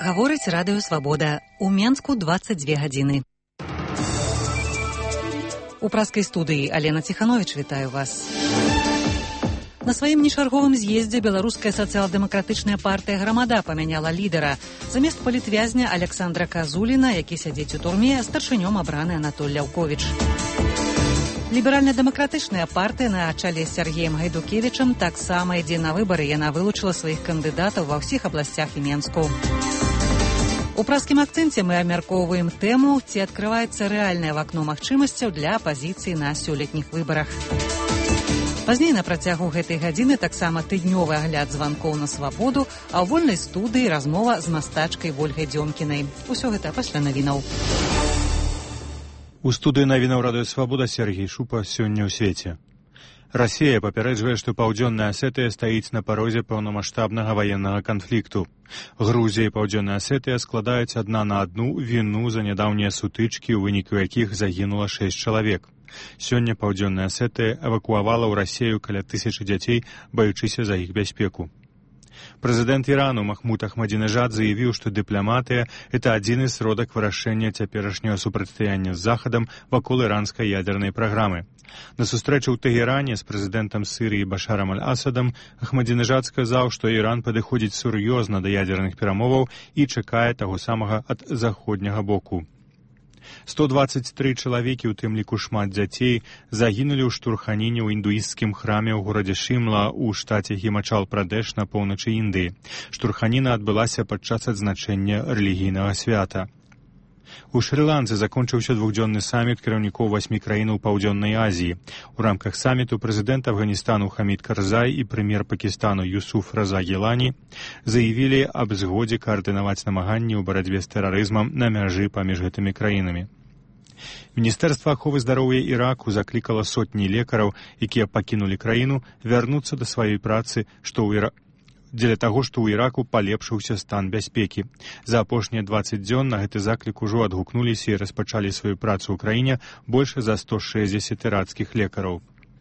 Гаворыць радыё «Свабода». У Менску 22 гадзіны. У праскай студыі Алена Ціхановіч, вітаю вас. На сваім нечарговым з'ездзе беларуская сацыял-дэмакратычная партыя «Грамада» памяняла лідара. Замест палітвязня Александра Казуліна, які сядзіць у турме, старшынём абраны Анатоль Ляўковіч. Ліберальна-дэмакратычная партыя на чале з Сергеем Гайдукевічам таксама ідзе на выбары. Яна вылучыла сваіх кандыдатаў ва ўсіх абласцях і Менску. У праскім акцэнце мы абмяркоўваем тэму, ці адкрываецца рэальнае вакно магчымасцяў для апазіцыі на сёлетніх выбарах. Пазней на працягу гэтай гадзіны таксама тыднёвы агляд званкоў на свабоду, а ў вольнай студыі размова з мастачкай Вольгай Дзёмкінай. Усё гэта пасля навінаў. У студыі навінаў радыё «Свабода» Сергей Шупа. Сёння ў свеце. Расія папярэджвае, што Паўдзённая Асетыя стаіць на парозе паўнамаштабнага ваеннага канфлікту. Грузія і Паўдзённая Асетыя складаюць адна на адну віну за нядаўнія сутычкі, у выніку якіх загінула 6 чалавек. Сёння Паўдзённая Асетыя эвакуавала ў Расію каля 1000 дзяцей, баючыся за іх бяспеку. Прэзідэнт Ірану Махмуд Ахмадзінежад заявіў, што дыпламатыя – это адзіны сродак вырашэння цяперашняга супрацьстаяння з Захадам вакол іранскай ядернай праграмы. На сустрэчы ў Тэгеране з прэзідэнтам Сірыі Башарам аль-Асадам Ахмадзінежад сказаў, што Іран падыходзіць сур'ёзна да ядерных перамоваў і чакае таго самага ад заходняга боку. 123 чалавекі, у тым ліку шмат дзяцей, загінулі ў штурханіне ў індуісцкім храме ў горадзе Шымла ў штаце Гімачал-Прадэш на поўначы Індыі. Штурханіна адбылася падчас адзначэння рэлігійнага свята. У Шры-Ланцы закончыўся двухдзённы саміт кіраўнікоў 8 краінаў Паўдзённай Азіі. У рамках саміту прэзідэнт Афганістану Хамід Карзай і прэм'ер Пакістану Юсуф Раза Гілані заявілі аб згодзе каардынаваць намаганні ў барацьбе з тэрарызмам на мяжы паміж гэтымі краінамі. Міністэрства аховы здароўя Іраку заклікала сотні лекараў, якія пакінулі краіну, вярнуцца да сваёй працы, дзеля таго, што ў Іраку палепшыўся стан бяспекі. За апошнія 20 дзён на гэты заклік ужо адгукнуліся і распачалі сваю працу ў краіне больш за 160 іракскіх лекараў.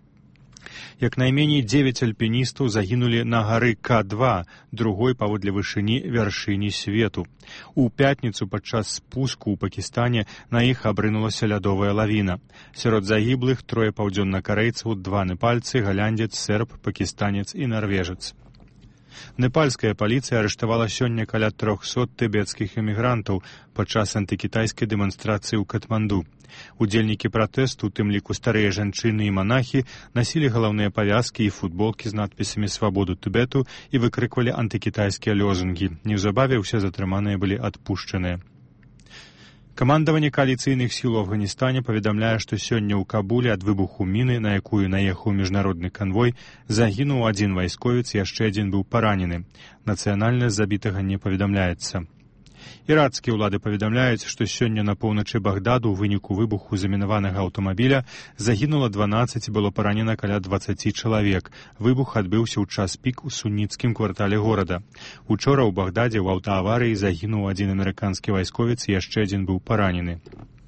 Як найменей 9 альпіністаў загінулі на гары К2, другой паводле вышыні вяршыні свету. У пятніцу падчас спуску ў Пакістане на іх абрынулася лядовая лавіна. Сярод загіблых 3 паўдзённакарэйцаў, 2 непальцы, галяндзец, серб, пакістанец і нарвежец. Непальская паліцыя арыштавала сёння каля 300 тыбецкіх эмігрантаў падчас антыкітайскай дэманстрацыі ў Катманду. Удзельнікі пратэсту, у тым ліку старыя жанчыны і манахі, насілі галаўныя павязкі і футболкі з надпісамі «Свабоду Тыбету» і выкрыквалі антыкітайскія лозунгі. Неўзабаве ўсе затрыманыя былі адпушчаныя. Камандаванне кааліцыйных сіл у Афганістане паведамляе, што сёння ў Кабуле ад выбуху міны, на якую наехаў міжнародны канвой, загінуў 1 вайсковец, яшчэ 1 быў паранены. Нацыянальнасць забітага не паведамляецца. Іракскія ўлады паведамляюць, што сёння на поўначы Багдаду ў выніку выбуху замінаванага аўтамабіля загінула 12 і было паранена каля 20 чалавек. Выбух адбыўся ў час пік у суніцкім квартале горада. Учора ў Багдадзе ў аўтааварыі загінуў 1 амерыканскі вайсковец і яшчэ 1 быў паранены.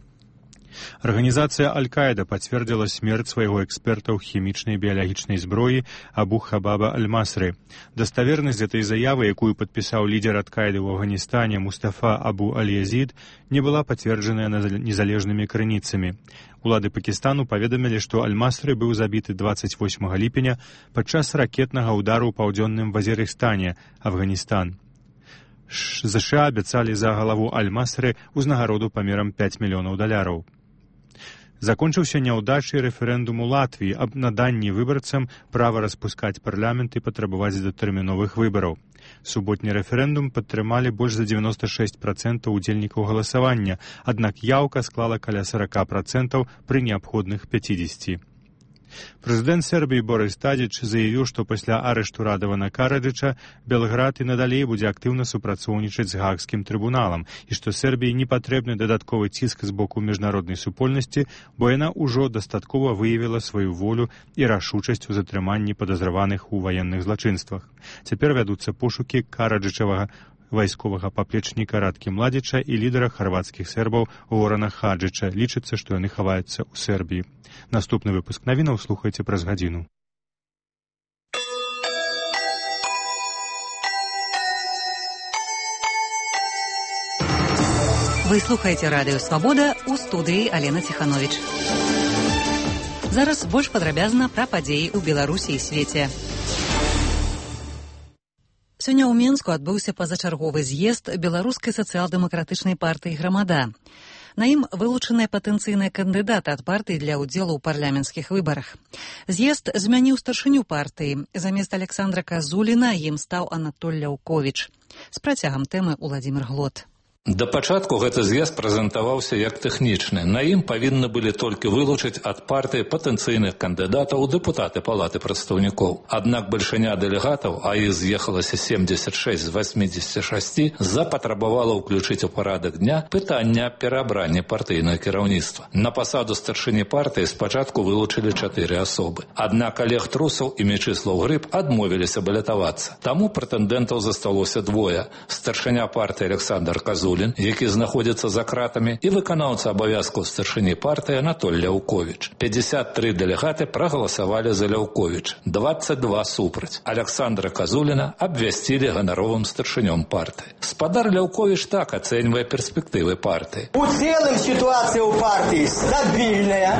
Арганізацыя Аль-Каіда пацвердзіла смерць свайго эксперта ў хімічнай і біялагічнай зброі Абу Хабаба Аль-Масры. Даставернасць гэтай заявы, якую падпісаў лідер Аль-Каіды ў Афганістане Мустафа Абу Аль-Язід, не была пацверджаная незалежнымі крыніцамі. Улады Пакістану паведамілі, што Аль-Масры быў забіты 28 ліпеня падчас ракетнага ўдару ў паўдзённым Вазірыстане, Афганістан. ЗША абяцалі за галаву Аль-Масры ўзнагароду памерам $5 мільёнаў. Закончыўся няўдачай рэферэндум у Латвіі аб наданні выбарцам права распускаць парламент і патрабаваць датэрміновых выбараў. Суботні рэферэндум падтрымалі больш за 96% удзельнікаў галасавання, аднак яўка склала каля 40% пры неабходных 50%. Прэзідэнт Сербіі Борис Тадзіч заявіў, што пасля арышту Радавана Караджыча Белград і надалей будзе актыўна супрацоўнічаць з Гаагскім трыбуналам і што Сербіі не патрэбны дадатковы ціск з боку міжнароднай супольнасці, бо яна ўжо дастаткова выявіла сваю волю і рашучасць у затрыманні падазраваных у ваенных злачынствах. Цяпер вядуцца пошукі Караджычавага вайсковага паплечніка Радкі Младзіча і лідара харвацкіх сербаў Горана Хаджыча. Лічыцца, што яны хаваюцца ў Сербіі. Наступны выпуск навінаў слухайце праз гадзіну. Вы слухаеце радыё «Свабода», у студыі Алена Ціхановіч. Зараз больш падрабязна пра падзеі ў Беларусі і свеце. Сёння ў Менску адбыўся пазачарговы з'езд беларускай сацыял-дэмакратычнай партыі «Грамада». На ім вылучаныя патэнцыйныя кандыдаты ад партыі для ўдзелу ў парламенцкіх выбарах. З'езд змяніў старшыню партыі. Замест Александра Казуліна ім стаў Анатоль Ляўковіч. З працягам тэмы Уладзімір Глот. Да пачатку гэты з'езд прэзентаваўся як тэхнічны. На ім павінны былі толькі вылучыць ад партыі патэнцыйных кандыдатаў у дэпутаты палаты прадстаўнікоў. Аднак бальшыня дэлегатаў, а іх з'ехалася 76 з 86, запатрабавала ўключыць у парадак дня пытанне аб пераабранні партыйнага кіраўніцтва. На пасаду старшыні партыі спачатку вылучылі 4 асобы. Аднак Олег Трусаў і Мячыслаў Грыб адмовіліся балятавацца. Таму прэтэндэнтаў засталося двое. Старшыня партыі Александр Казулін, які знаходзіцца за кратамі, і выканаўца абавязкаў старшыні партыі Анатоль Ляўковіч. 53 дэлегаты прагаласавалі за Ляўковіч, 22 супраць. Александра Казуліна абвясцілі ганаровым старшынём партыі. Спадар Ляўковіч так ацэньвае перспектывы партыі. У цэлым сітуацыя ў партыі стабільная,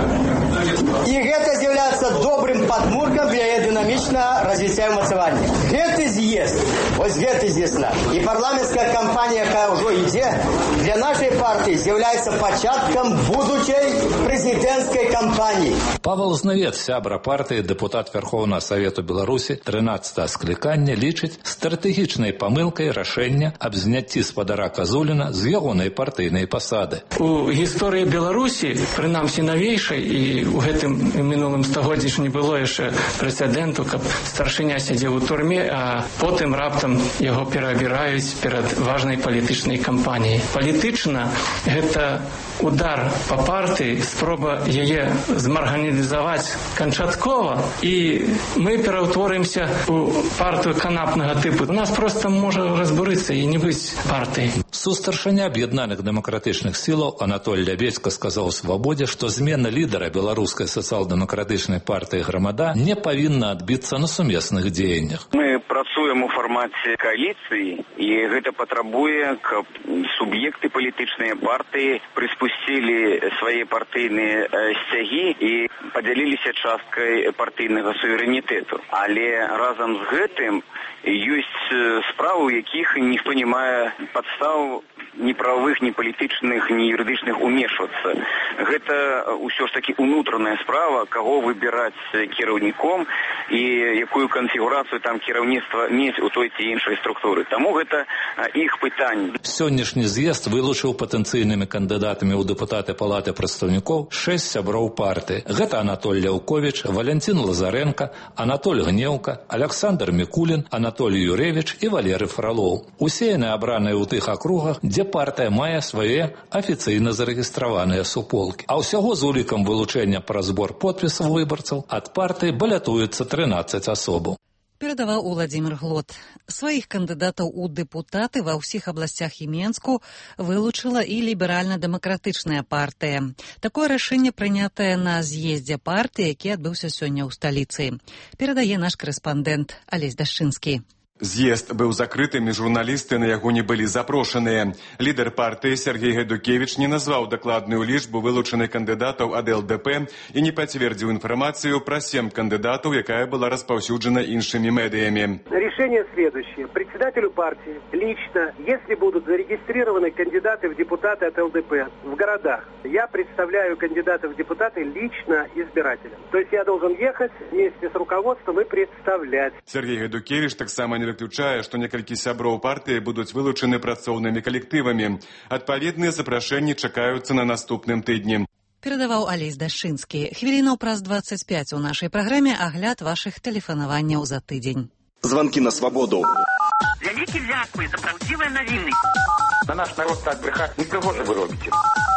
і гэта з'яўляецца добрым падмуркам для дынамічнага развіцця і ўмацавання. Гэты з'езд, вось гэты з'езд наш, і парламенцкая кампанія, якая ўжо ідзе, для нашей партии является початком будущей президентской кампании. Павел Знавец, сябра партии, депутат Верховного Совету Беларуси, 13-го скликання, лічыць стратэгічнай памылкай рашэння аб зняцці спадара Казуліна з ягонай партыйнай пасады. У гісторыі Беларусі, прынамсі навейшай, і ў гэтым мінулым стагоддзі ж не было яшчэ прэцэдэнту, каб старшыня сядзеў у турме, а потым раптам яго пераабіраюць перад важнай палітычнай кампаніяй. Палітычна гэта удар па партыі, спроба яе змарганізаваць канчаткова, і мы пераўтворымся у партыю канапнага тыпу. У нас проста можа разбурыцца і не быць партыі. Сустаршыня аб'яднаных дэмакратычных сілаў Анатоль Лябедзька сказаў «Свабодзе», што змена лідара беларускай сацыял-дэмакратычнай партыі «Грамада» не павінна адбіцца на сумесных дзеяннях. Мы працуем у фармаце кааліцыі, і гэта патрабуе, каб суб'екты палітычныя партыі прыспусцілі свае партыйныя сцягі і падзяліліся часткай партыйнага суверэнітэту. Але разам з гэтым ёсць справы, у якіх ніхто не мае падстаў ні правовых, ні палітычных, ні юрыдычных умешвацца. Гэта ўсё ж такі унутраная справа, каго выбіраць кіраўніком і якую канфігурацыю там кіраўніцтва мець у той ці іншай структуры. Таму гэта іх пытанне. Сённяшні з'езд вылучыў патэнцыйнымі кандыдатамі ў дэпутаты палаты прадстаўнікоў 6 сяброў партыі. Гэта Анатоль Ляўковіч, Валянцін Лазаренко, Анатоль Гнеўка, Александр Мікулін, Анатолій Юрэвіч і Валерый Фролоў. Усе яны абраныя ў тых акругах, дзе партыя мае свае афіцыйна зарэгістраваныя суполкі. А ўсяго з улікам вылучэння пра збор подпісаў выбарцаў ад партыі балятуецца 13 асобаў. Перадаваў Уладзімір Глот. Сваіх кандыдатаў у дэпутаты ва ўсіх абласцях і Менску вылучыла і ліберальна-дэмакратычная партыя. Такое рашэнне прынятае на з'ездзе партыі, які адбыўся сёння ў сталіцы. Перадае наш корэспандэнт Алесь Дашчынскі. З'езд быў закрытым, і журналісты на яго не былі запрошаныя. Лідар партыі Сергей Гайдукевіч не назваў дакладную лічбу вылучаных кандыдатаў ад ЛДП і не пацвердзіў інфармацыю пра 7 кандыдатаў, якая была распаўсюджана іншымі медыямі. Решение следующее. Председателю партии лично, если будут зарегистрированы кандидаты в депутаты от ЛДП в городах, я представляю кандидатов в депутаты лично избирателям. То есть я должен ехать вместе с руководством и представлять. Сергей Гайдукевіч таксама не выключае, што некалькі сяброў партыі будуць вылучаны працоўнымі калектывамі. Адпаведныя запрашэнні чакаюцца на наступным тыдні. Перадаваў Алесь Дашчынскі. Хвілінаў праз 25 у нашай праграме агляд вашых тэлефанаванняў за тыдзень. Звонки на свободу. Вялікі дзякуй за праўдзівыя навіны. На наш народ так брехаць не прыгожа вы робіце.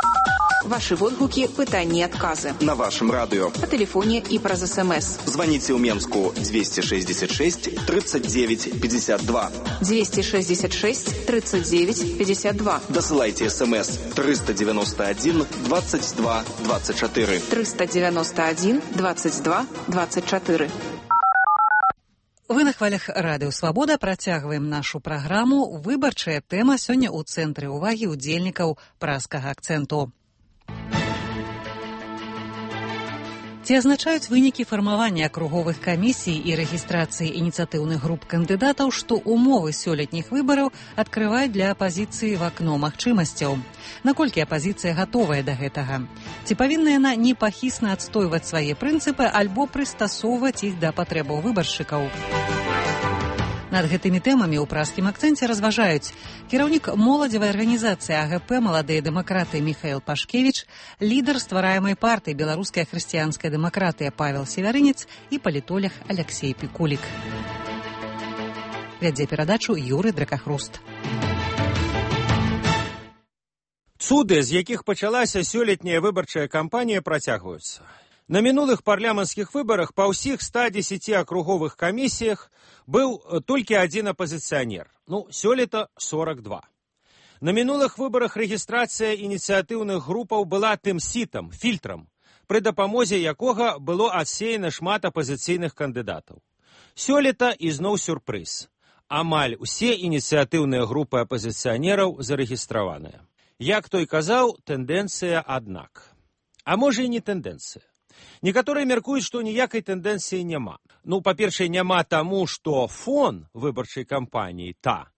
Ваши водгуки, пытанні і адказы. На вашем радио. По телефоне и праз СМС. Звоните в Менску 266 39 52. 266 39 52. Досылайте СМС 391 22 24. 391 22 24. Вы на хвалях радыё Свабода працягваем нашу праграму. Выбарчая тэма сёння ў цэнтры ўвагі ўдзельнікаў празскага акцэнту. Ці азначаюць вынікі фармавання акруговых камісій і рэгістрацыі ініцыятыўных груп кандыдатаў, што умовы сёлетніх выбараў адкрываюць для апазіцыі вакно магчымасцяў? Наколькі апазіцыя гатовая да гэтага? Ці павінна яна непахісна адстойваць свае прынцыпы альбо прыстасоўваць іх да патрэбаў выбаршчыкаў? Над гэтымі тэмамі ў празскім акцэнце разважаюць кіраўнік моладзевай арганізацыі АГП «Маладыя дэмакраты» Міхаіл Пашкевіч, лідар ствараемай партыі «Беларуская хрысціянская дэмакратыя» Павел Севярынец і палітолог Алексей Пікулік. Вядзе перадачу Юрый Дракахруст. Цуды, з якіх пачалася сёлетняя выбарчая кампанія, працягваюцца. На мінулых парламенцкіх выбарах па ўсіх 110 акруговых камісіях быў толькі адзін апазіцыянер. Сёлета 42. На мінулых выбарах рэгістрацыя ініцыятыўных групаў была тым сітам, фільтрам, пры дапамозе якога было адсеяна шмат апазіцыйных кандыдатаў. Сёлета ізноў сюрпрыз. Амаль усе ініцыятыўныя групы апазіцыянераў зарэгістраваныя. Як той казаў, тэндэнцыя аднак. А можа і не тэндэнцыя. Некаторыя мяркуюць, што ніякай тэндэнцыі няма. Па-першае, няма таму, што фон выбарчай кампаніі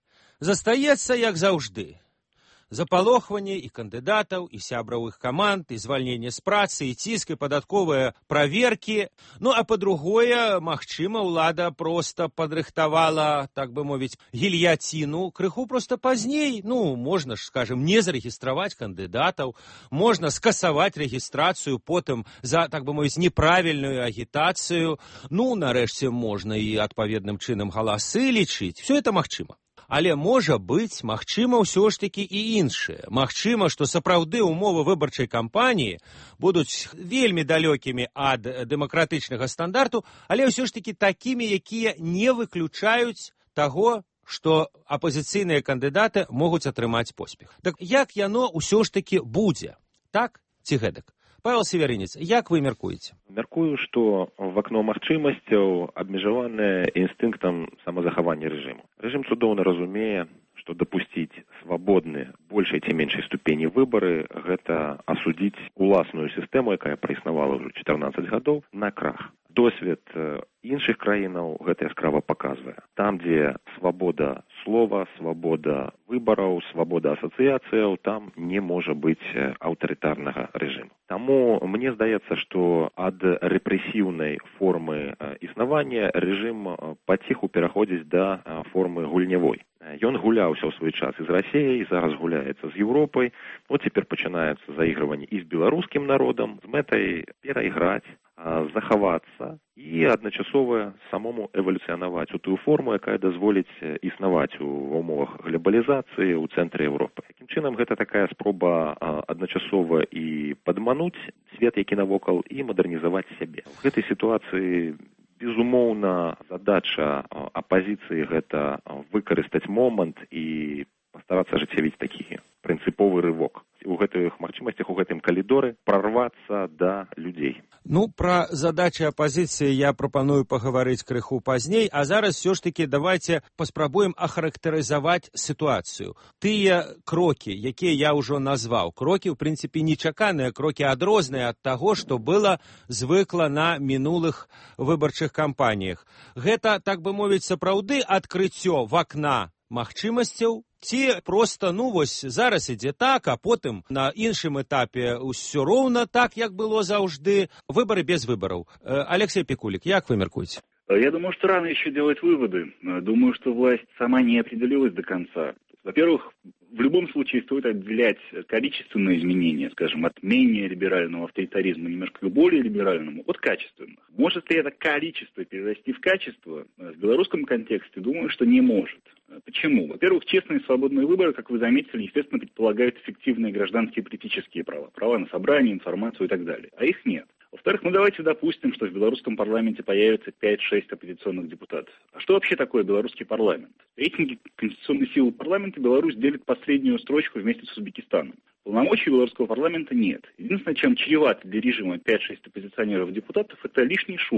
застаецца, як заўжды. Запалохванне і кандыдатаў, і сябраў іх каманд, і звальненне з працы, і ціск, і падатковыя праверкі. А па-другое, магчыма, ўлада проста падрыхтавала, так бы мовіць, гільяціну крыху проста пазней. Можна ж, скажем, не зарэгістраваць кандыдатаў, можна скасаваць рэгістрацыю потым за, так бы мовіць, неправільную агітацыю. Нарэшце, можна і адпаведным чынам галасы лічыць. Все это магчыма. Але можа быць, магчыма, ўсё ж такі і іншае. Магчыма, што сапраўды ўмовы выбарчай кампаніі будуць вельмі далёкімі ад дэмакратычнага стандарту, але ўсё ж такі такімі, якія не выключаюць таго, што апазіцыйныя кандыдаты могуць атрымаць поспех. Так як яно ўсё ж такі будзе? Так ці гэтак? Павел Севярынец, як вы мяркуеце? Мяркую, што вакно магчымасцяў абмежаванае інстынктам самазахавання рэжыму. Рэжым цудоўна разумее, што дапусціць свабодныя большай ці меншай ступені выбары – гэта асудзіць уласную сістэму, якая праіснавала ўжо 14 гадоў, на крах. Досвед іншых краінаў гэта яскрава паказвае. Там, дзе свабода слова, свабода выбараў, свабода асацыяцыяў, там не можа быць аўтарытарнага рэжыму. Таму мне здаецца, што ад рэпрэсіўнай формы існавання рэжым паціху пераходзіць да формы гульнявой. Ён гуляўся ў свой час і з Расіяй, зараз гуляецца з Еўропай. Цяпер пачынаецца заігрыванне і з беларускім народам з мэтай перайграць, захавацца і адначасова самому эвалюцыянаваць у тую форму, якая дазволіць існаваць ва ўмовах глобалізацыі ў цэнтры Еўропы. Такім чынам, гэта такая спроба адначасова і падмануць свет, які навокал, і мадэрнізаваць сябе. У гэтай сітуацыі безумоўна, задача апазіцыі гэта выкарыстаць момант і пастарацца ажыццявіць такі прынцыповы рывок. У гэтых магчымасцях, у гэтым калідоры прарвацца да людзей. Пра задачы апазіцыі я прапаную пагаварыць крыху пазней, а зараз все ж таки давайте паспрабуем ахарактарызаваць сітуацыю. Тыя крокі, якія я ўжо назваў, крокі, ў прынцыпе, нечаканыя, крокі адрозныя ад таго, што было звыкла на мінулых выбарчых кампаніях. Гэта, так бы мовіць, сапраўды адкрыццё вакна магчымасцяў, ці проста, зараз ідзе так, а потым на іншым этапе ўсё роўна так, як было заўжды, выбары без выбараў. Алексей Пикулик, як вы мяркуеце? Я думаю, что рано еще делать выводы. Думаю, что власть сама не определилась до конца. Во-первых, в любом случае стоит отделять количественные изменения, скажем, от менее либерального авторитаризма немножко к более либеральному, от качественных. Может ли это количество перерасти в качество? В белорусском контексте думаю, что не может. Почему? Во-первых, честные и свободные выборы, как вы заметили, естественно, предполагают эффективные гражданские и политические права. Права на собрание, информацию и так далее. А их нет. Во-вторых, давайте допустим, что в белорусском парламенте появится 5-6 оппозиционных депутатов. А что вообще такое белорусский парламент? В рейтинге конституционной силы парламента Беларусь делит последнюю строчку вместе с Узбекистаном. Полномочий белорусского парламента нет. Единственное, чем чревато для режима 5-6 оппозиционеров-депутатов, это лишний шум,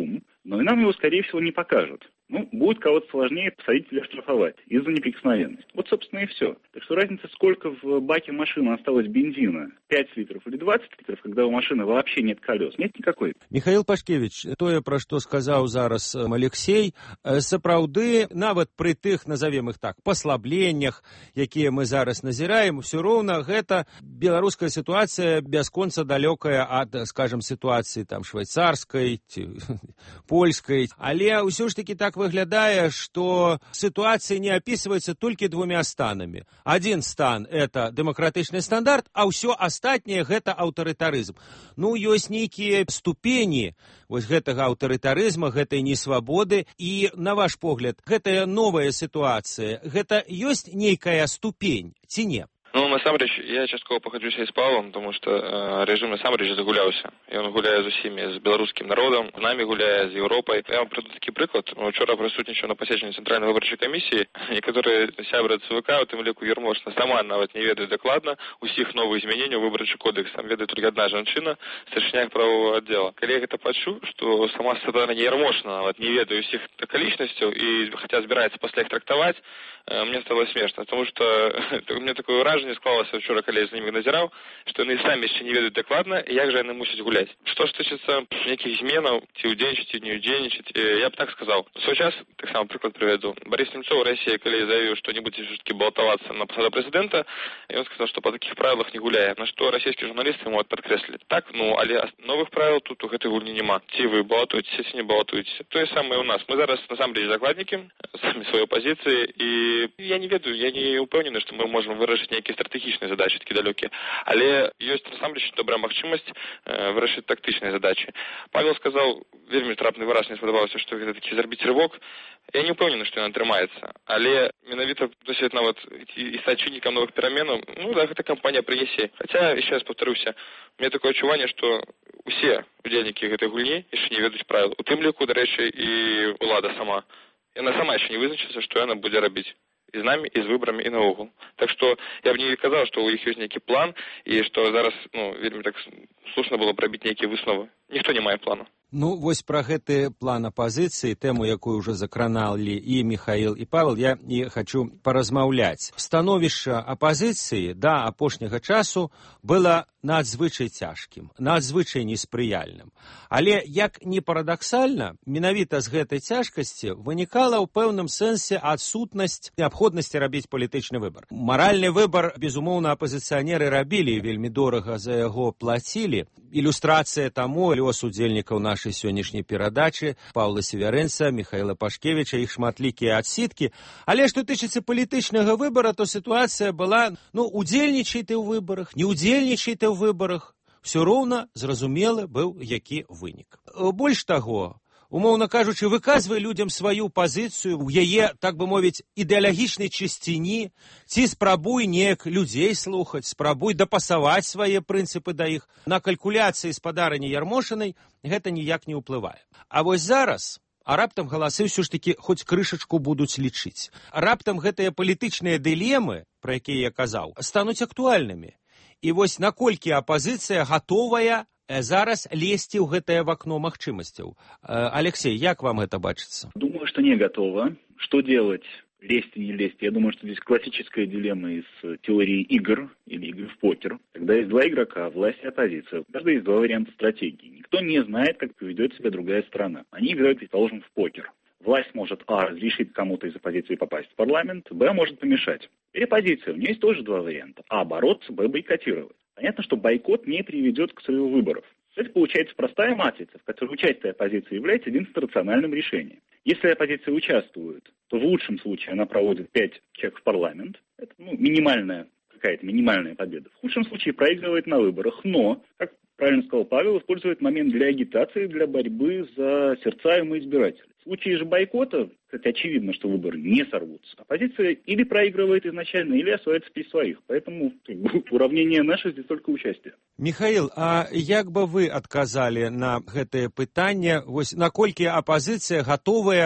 но и нам его, скорее всего, не покажут. Будет кого-то сложнее посадить или оштрафовать из-за неприкосновенности. Вот, собственно, и все. Так что разница, сколько в баке машины осталось бензина, 5 литров или 20 литров, когда у машины вообще нет колес, нет никакой. Михаил Пашкевич, тое, пра што сказаў зараз Алексей, сапраўды, нават пры тых, назовем их так, паслабленнях, якія мы зараз назіраем, все роўна гэта беларуская сітуацыя бясконца далёкая ад, скажем, сітуацыі там швейцарскай ці польскай, але ўсё ж таки так выглядае, што сітуацыя не апісваецца толькі двумя станамі. Адзін стан – это дэмакратычны стандарт, а ўсё астатняе – гэта аўтарытарызм. Ёсць нейкія ступені вось гэтага аўтарытарызма, гэтай несвабоды, і, на ваш погляд, гэтая новая сітуацыя, гэта ёсць нейкая ступень, ці не? Насамрэч, я часткова пагаджуся з Павлом, тому што рэжым насамрэч загуляўся. Ён гуляе з усімі, з беларускім народам, з намі гуляе, з Еўропай. Я вам прыведу такі прыклад. Учора прысутнічаў на паседжанні Цэнтральнай выбарчай камісіі, некаторыя сябры ЦВК, у тым ліку Ермошна, сама нават не ведае дакладна усіх новых змяненняў выбарчы кодекс. Там ведае толькі адна жанчына, старшыня правового аддзела. Калі я гэта пачуў, што сама Святлана Ермошна нават не ведае усіх акалічнасцяў і хаця збіраецца пасля іх трактаваць, мне стало смешна, тому што у меня такое ўражанне склалася вчора, калі я з імі назіраў, што яны самі яшчэ не ведаюць дакладна, як жа яны мусяць гуляць. Што ж тычыцца нейкіх зменаў, ці ўдзельнічаць, ці не ўдзельнічаць, я б так сказаў. У свой час, так само прыклад прывяду, Борис Немцов, Россия, калі заявіў, што не будзе все-таки балатавацца на пасаду прэзідэнта, ён сказаў, што па такіх правілах не гуляе, на што расійскія журналісты ему падкрэслілі. Так, але новых правіл тут у гэтай гульні няма. Ці вы балатуецеся, ці не балатуецеся. Тое самае у нас. Мы зараз насамрэч закладнікі самі сваёй пазіцыі, і я не ведаю, я не упэўнены, што мы можам вырашыць нейкія стратэгічныя задачы, такі далёкія. Але ёсць насамрэч добрая магчымасць вырашыць тактычныя задачы. Павел сказаў, вельмі трапны выраз, мне спадабаўся, што гэта такі зрабіць рывок. Я не упэўнены, што ён атрымаецца. Але менавіта досвед нават і стаць чыннікам новых пераменаў, гэта кампанія прынясе. Хаця, яшчэ раз паўтаруся, у меня такое адчуванне, што усе удзельнікі гэтай гульні яшчэ не ведаюць правіл. У тым ліку, дарэчы, і ўлада сама. Яна сама яшчэ не вызначыцца, што яна будзе рабіць. І з намі, і з выбарамі, і наогул. Так што я б не казаў, што ў іх ёсць нейкі план, і што зараз, вельмі так слушна было прабіць нейкія высновы. Ніхто не мае плану. Вось пра гэты план апазіцыі, тэму, якую ўжо закраналі і Михаил, і Павел, я і хачу паразмаўляць. Становішча апазіцыі да апошняга часу было надзвычай цяжкім, надзвычай неспрыяльным. Але, як не парадаксальна, менавіта з гэтай цяжкасці вынікала ў пэўным сэнсе адсутнасць неабходнасці рабіць палітычны выбар. Маральны выбар, безумоўна, апазіцыянеры рабілі, вельмі дорага за яго плацілі. Ілюстрацыя таму лёс удзельнікаў нашай сённяшняй перадачы Паўла Севярэнца, Михаила Пашкевіча, іх шматлікія адсіткі. Але што тычыцца палітычнага выбара, то сітуацыя была, удзельнічай ты ў выбарах, не удзельнічай ты ў выбарах, все роўна зразумелы быў які вынік. Больш таго, умоўна кажучы, выказвай людзям сваю пазіцыю ў яе, так бы мовіць, ідэалагічнай чысціні, ці спрабуй неяк людзей слухаць, спрабуй дапасаваць свае прынцыпы да іх. На калькуляцыі спадарыні Ярмошынай гэта ніяк не ўплывае. А вось зараз раптам галасы ўсё ж такі хоць крышачку будуць лічыць. Раптам гэтыя палітычныя дылемы, пра якія я казаў, стануць актуальнымі. І вось наколькі апазіцыя гатовая зараз лезці ў гэтае вакно магчымасцяў. Алексей, як вам это бачится? Думаю, что не готово. Что делать? Лезть и не лезть? Я думаю, что здесь классическая дилемма из теории игр или игр в покер. Когда есть два игрока, власть и оппозиция, у каждого есть два варианта стратегии. Никто не знает, как поведет себя другая страна. Они играют, предположим, в покер. Власть может, разрешить кому-то из оппозиции попасть в парламент, может помешать. Или оппозиция, у нее есть тоже два варианта. Бороться, бойкотировать. Понятно, что бойкот не приведет к срыву выборов. Это получается простая матрица, в которой участие оппозиции является единственным рациональным решением. Если оппозиция участвует, то в лучшем случае она проводит 5 человек в парламент. Это какая-то минимальная победа. В худшем случае проигрывает на выборах, но, как правильно сказал Павел, использует момент для агитации, для борьбы за сердца и избирателей. В случае же бойкота, кстати, очевидно, что выборы не сорвутся. Оппозиция или проигрывает изначально, или осваивается при своих. Поэтому уравнение наше здесь только участие. Михаил, а як бы вы адказалі на гэтае пытанне, вось наколькі апазіцыя гатовая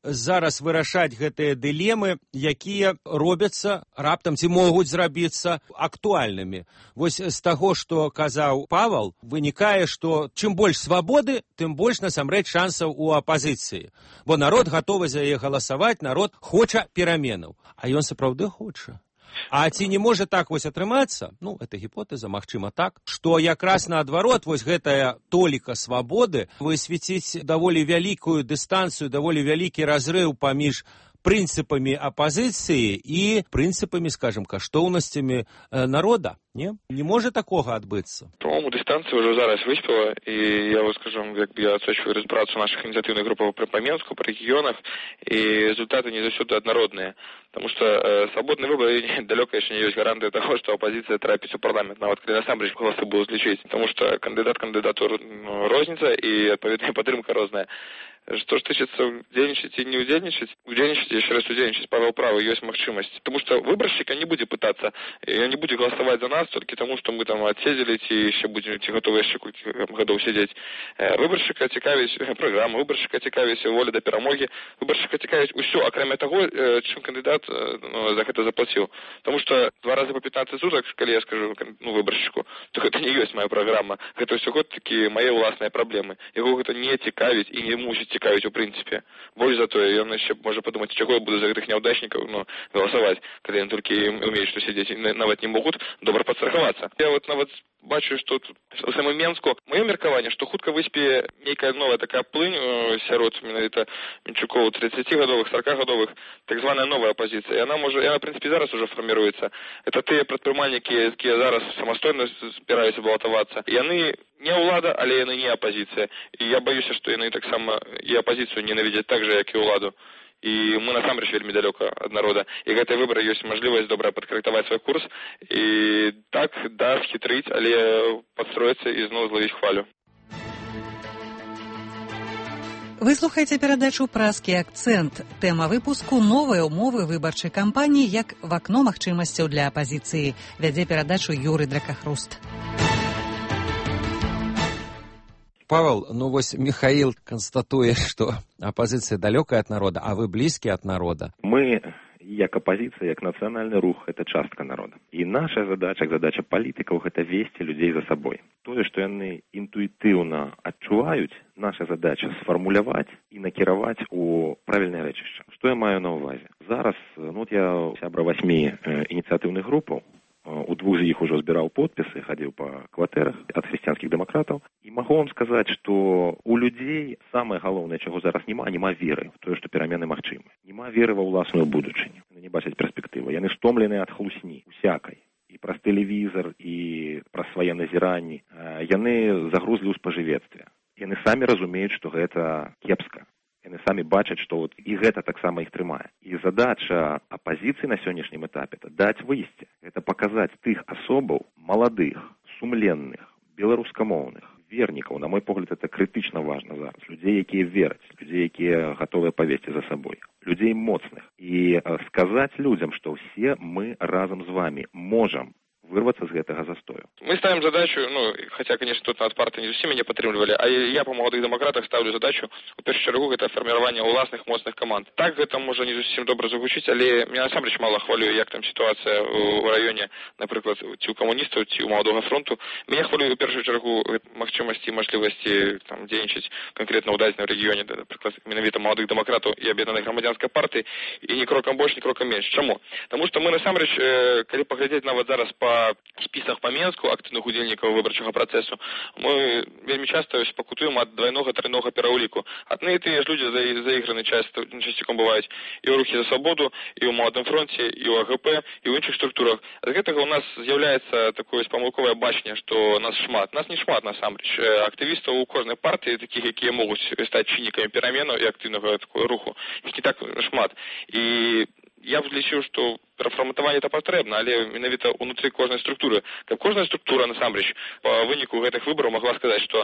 зараз вырашаць гэтыя дылемы, якія робяцца раптам ці могуць зрабіцца актуальнымі. Вось з таго, што казаў Павал, вынікае, што чым больш свабоды, тым больш насамрэч шансаў у апазіцыі. Бо народ гатовы за яе галасаваць, народ хоча пераменаў. А ён сапраўды хоча. А ці не можа так вось атрымацца, ну, это гіпотэза, магчыма так, што якраз наадварот вось гэтая толіка свабоды высветіць даволі вялікую дыстанцыю, даволі вялікі разрыў паміж прынцыпамі апазіцыі і прынцыпамі, скажем, каштоўнасцямі народа. Не можа такога адбыцца. По-моему, дыстанцыя ўжо зараз выспела, і я вот, скажем, як я адсочваю працу наших ініцыятыўных групаў па Менску, па рэгіёнах, і результаты не заўсёды аднародныя. Потому что свободные выборы далеко еще не есть гарантия того, что оппозиция трапится в парламент, нават когда насамрэч голосы будут лічыць. Потому что кандидат кандидату розница и отповедная падтрымка розная. Что ж тычыцца удзельнічаць и не удзельнічаць, еще раз удзельнічаць Павел правы, есть магчымасць. Потому что выборщик не будет пытаться, не будет голосовать за нас только потому, что мы там отседзелі, ці еще будем готовы еще годов сидеть. Выборщика цікавіць программа, выборщика цікавіць воля до перамоги, выборщика цікавіць усё, акрамя того, чым кандидат за гэта заплатил. Потому что 2 раза по 15 суток, коли я скажу выборщику, то это не есть моя программа. Это все таки мои власные проблемы. Его это не цікавіць и не мусить цікавіць у принципе. Больше за то, он еще может подумать, чего я буду за этих неудачников голосовать, когда они только умеют что сидеть, нават не могут добра подстраховаться. Я вот нават бачу, што тут у самому Менску маё меркаванне, што хутка выспе нейкая новая такая плынь сярод менавіта Мінчукоў 30-гадовых, 40-гадовых, так званая новая апозіцыя. І яна в прынцыпе зараз уже фарміруецца. Это тыя прадпрымальнікі, якія зараз самастойна збіраюцца балатавацца. Яны не ўлада, але яны не апозіцыя. І я баюся, што яны таксама і апозіцыю ненавідзяць так же, як і ўладу. И мы насамрэч вельмі далёка ад народа. І гэтыя выборы ёсць мажлівасць добра падкарэктаваць свой курс і так схітрыць, але падстроіцца і зноў злавіць хвалю. Вы слухаеце перадачу «Празкі акцэнт». Тэма выпуску «Новыя ўмовы выбарчай кампаніі як вакно магчымасцяў для апазіцыі». Вядзе перадачу Юрый Дракахруст. Павел, вось Михаил констатуе, что оппозиция далекая от народа, а вы близкие от народа. Мы, як оппозиция, як национальный рух, это частка народа. И наша задача, задача политиков, это вести людей за собой. То, что они интуитивно отчувают, наша задача сформулировать и накировать у правильное речище. Что я маю на увазе? Зараз, я сябра 8 инициативных группов, у 2 з іх ужо збіраў подпісы, хадзіў па кватэрах ад хрысціянскіх дэмакратаў. І магу вам сказаць, што у людзей самае галоўнае, чаго зараз няма веры в тое, што перамены магчымы. Няма веры ва ўласную будучыню. Яны не бачаць перспектывы. Яны стомленыя ад хлусні усякай. І праз тэлевізор, і праз свае назіранні. Яны загрузлі ў спажывецтве. Яны самі разумеюць, што гэта кепска. Яны самі бачаць, што і гэта таксама іх трымае. І задача апазіцыі на сённяшнім этапе – даць выйсце. Гэта паказаць тых асобаў, маладых, сумленных, беларускамоўных, вернікаў. На мой погляд, это крытычна важна зараз. Людзей, якія вераць, людзей, якія гатовыя павесці за сабой. Людзей моцных. І сказаць людзям, што ўсе мы разам з вамі можам вырваться з гэтага застою. Мы ставим задачу, хотя, конечно, тут над партией не зусім не падтрымлівалі, а я по молодых демократах ставлю задачу, у першую чаргу, гэта фарміраванне уласных моцных команд. Так гэта можа не зусім добра загучыць, але меня насамрэч мала хвалюе, як там ситуация у раёне, напрыклад, ці у камуністаў, ці у Маладога фронту. Меня хвалюе у першую чаргу магчымасці і мажлівасці там дзейнічаць конкретно ў дадзеным рэгіёне, напрыклад, менавіта Маладых дэмакратаў і Аб'яднанай грамадзянскай партыі, і ні крокам больш, ні крокам менш. Чаму? Таму што мы насамрэч, калі паглядзець нават зараз па списах по Менску активных удзельнікаў выбарчага працэсу, мы вельмі часто пакутуем ад двайнога-трайнога пераўліку. Адны і тыя ж людзі заіграны часцяком бываюць і ў рухі за свабоду, і ў Маладым фронце, і ў АГП, і ў іншых структурах. З гэтага у нас з'яўляецца такое памылковае бачанне, што нас шмат. Нас не шмат насамрэч. Актывістаў у кожнай партыі, такіх, якія могуць стаць чыннікамі пераменаў і актыўнага такого руху, іх не так шмат. І я б лічыў, што перафарматаванне это патрэбна, але менавіта ўнутры кожнай структуры. Каб кожная структура насамрэч па выніку гэтых выбараў магла сказаць, што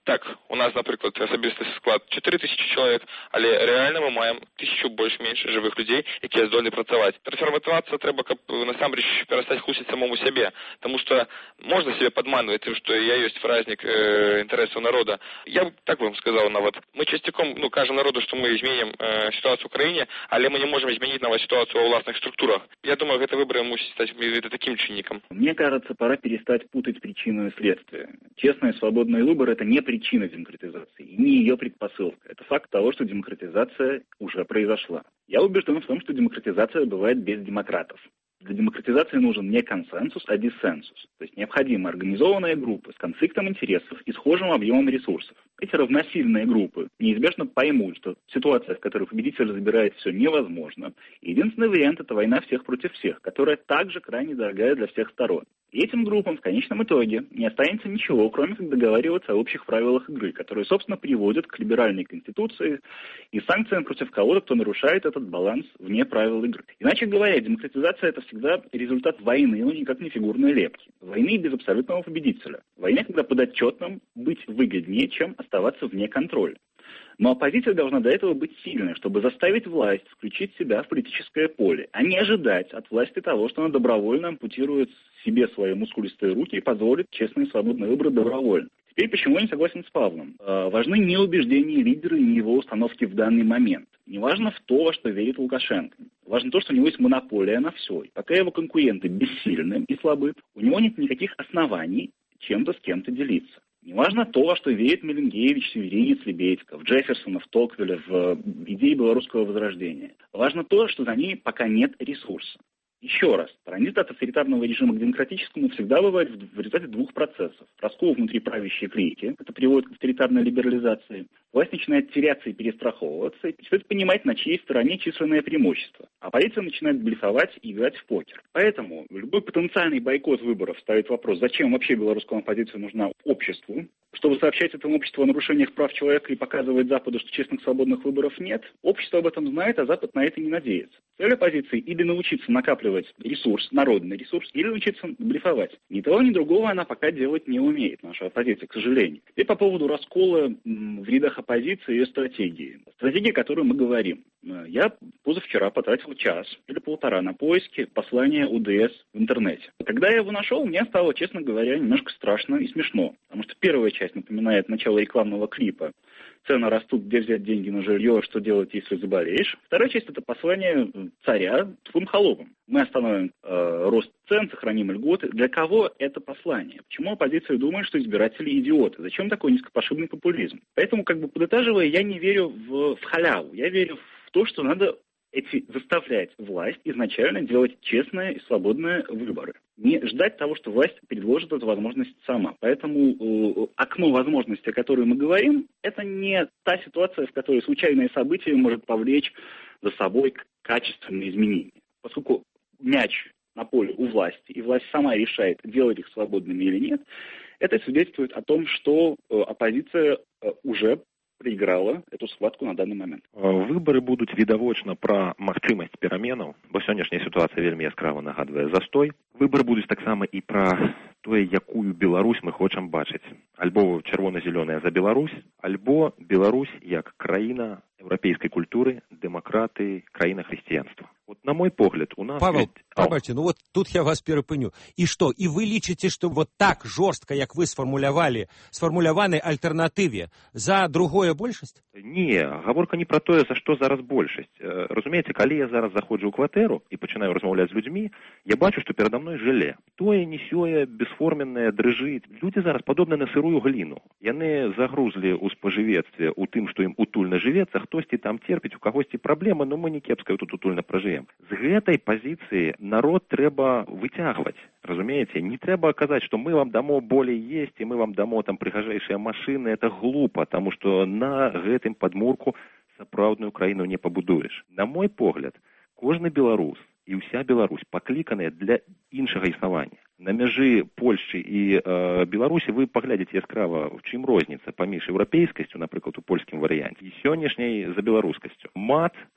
Так, у нас, наприклад, асабісты склад 4000 чалавек, але рэальна мы маем 1000 больш-менш жывых людзей, якія здольны працаваць. Трансфармавацца трэба, каб насамрэч перастаць хлусіць самому сябе, таму што можна себе падманваць тым, што я ёсць празднік інтарэсаў народа. Я так вам сказаў нават. Мы часцяком кажам народу, што мы зменім сітуацыю ў краіне, але мы не можем изменить нават ситуацию во властных структурах. Я думаю, это выборы мусит стать таким чинником. Мне кажется, пора перестать путать причину и следствие. Честные свободные выборы – это не причина демократизации, и не ее предпосылка. Это факт того, что демократизация уже произошла. Я убежден в том, что демократизация бывает без демократов. Для демократизации нужен не консенсус, а диссенсус. То есть необходимы организованные группы с конфликтом интересов и схожим объемом ресурсов. Эти равносильные группы неизбежно поймут, что ситуация, в которой победитель забирает все, невозможна. И единственный вариант – это война всех против всех, которая также крайне дорогая для всех сторон. И этим группам в конечном итоге не останется ничего, кроме как договариваться о общих правилах игры, которые, собственно, приводят к либеральной конституции и санкциям против кого-то, кто нарушает этот баланс вне правил игры. Иначе говоря, демократизация – это всегда результат войны, но никак не фигурной лепки. Войны без абсолютного победителя. Война, когда подотчетным быть выгоднее, чем оставаться вне контроля. Но оппозиция должна до этого быть сильной, чтобы заставить власть включить себя в политическое поле, а не ожидать от власти того, что она добровольно ампутирует себе свои мускулистые руки и позволит честные и свободные выборы добровольно. Теперь почему я не согласен с Павлом? Важны не убеждения лидера и не его установки в данный момент. Не важно то, во что верит Лукашенко. Важно то, что у него есть монополия на все. И пока его конкуренты бессильны и слабы, у него нет никаких оснований чем-то с кем-то делиться. Неважно то, во что верит Меленгевич, Северинец, Лебедьков, Джефферсонов, Токвеля в идее белорусского возрождения. Важно то, что за ней пока нет ресурса. Еще раз, транзит от авторитарного режима к демократическому всегда бывает в результате двух процессов. Раскол внутри правящей клейки, это приводит к авторитарной либерализации. Власть начинает теряться и перестраховываться, и перестает понимать, на чьей стороне численное преимущество. А полиция начинает блефовать и играть в покер. Поэтому любой потенциальный бойкот выборов ставит вопрос, зачем вообще белорусская оппозиция нужна обществу, чтобы сообщать этому обществу о нарушениях прав человека и показывать Западу, что честных свободных выборов нет. Общество об этом знает, а Запад на это не надеется. Цель оппозиции или научиться накапливать ресурс, народный ресурс, или научиться блефовать. Ни того, ни другого она пока делать не умеет, наша оппозиция, к сожалению. И по поводу раскола в рядах оппозиции и стратегии. Стратегия, о которой мы говорим. Я позавчера потратил час или полтора на поиски послания УДС в интернете. Когда я его нашел, мне стало, честно говоря, немножко страшно и смешно. Потому что первая часть напоминает начало рекламного клипа. Цены растут, где взять деньги на жилье, что делать, если заболеешь. Вторая часть – это послание царя твоим холопам. Мы остановим рост цен, сохраним льготы. Для кого это послание? Почему оппозиция думает, что избиратели идиоты? Зачем такой низкопошибный популизм? Поэтому, подытаживая, я не верю в халяву. Я верю в то, что надо заставлять власть изначально делать честные и свободные выборы. Не ждать того, что власть предложит эту возможность сама. Поэтому окно возможностей, о которой мы говорим, это не та ситуация, в которой случайное событие может повлечь за собой качественные изменения. Поскольку мяч на поле у власти, и власть сама решает, делать их свободными или нет, это свидетельствует о том, что оппозиция уже проиграла эту схватку на данный момент. Выборы будуць відавочна пра магчымасць пераменаў, бо сённяшняя сітуацыя вельмі яскрава нагадвае застой. Выборы будуць таксама і пра тое, якую Беларусь мы хочам бачыць. Альбо чырвона-зялёная за Беларусь, альбо Беларусь як краіна еўрапейскай культуры, дэмакраты, краіна хрысціянства. Вот на мой погляд, у нас... Павел, пробачьте, тут я вас перапыню. І што, і вы лічыце, што вот так жорстка, як вы сфармуляваны альтэрнатыве, за другое большасць? Не, гаворка не пра тое, за што зараз большасць. Разумееце, калі я зараз заходжу ў кватэру і пачынаю размаўляць з людзьмі, я бачу, што перада мной жыле. Тое, не сёе, бесформеннае, дрыжыць. Людзі зараз падобны на сырую гліну. Яны загрузлі ў спажывецтве ў тым, што ім утульна жывецца, хтосьці там терпіць, у кагосьці праблемы, но мы не кепска тут утульна пражывем. З гэтай пазіцыі народ трэба выцягваць, разумееце? Не трэба казаць, што мы вам дамо болей есці, мы вам дамо там прыгажэйшыя машыны, это глупа, таму што на гэтым падмурку сапраўдную краіну не пабудуеш. На мой погляд, кожны беларус і ўся Беларусь пакліканыя для іншага існавання. На мяжы Польшчы і Беларусі вы паглядзіце яскрава, в чым розніца паміж еўрапейскасцю, напрыклад, у польскім варыянце, і сённяшняй за беларускасцю. Мат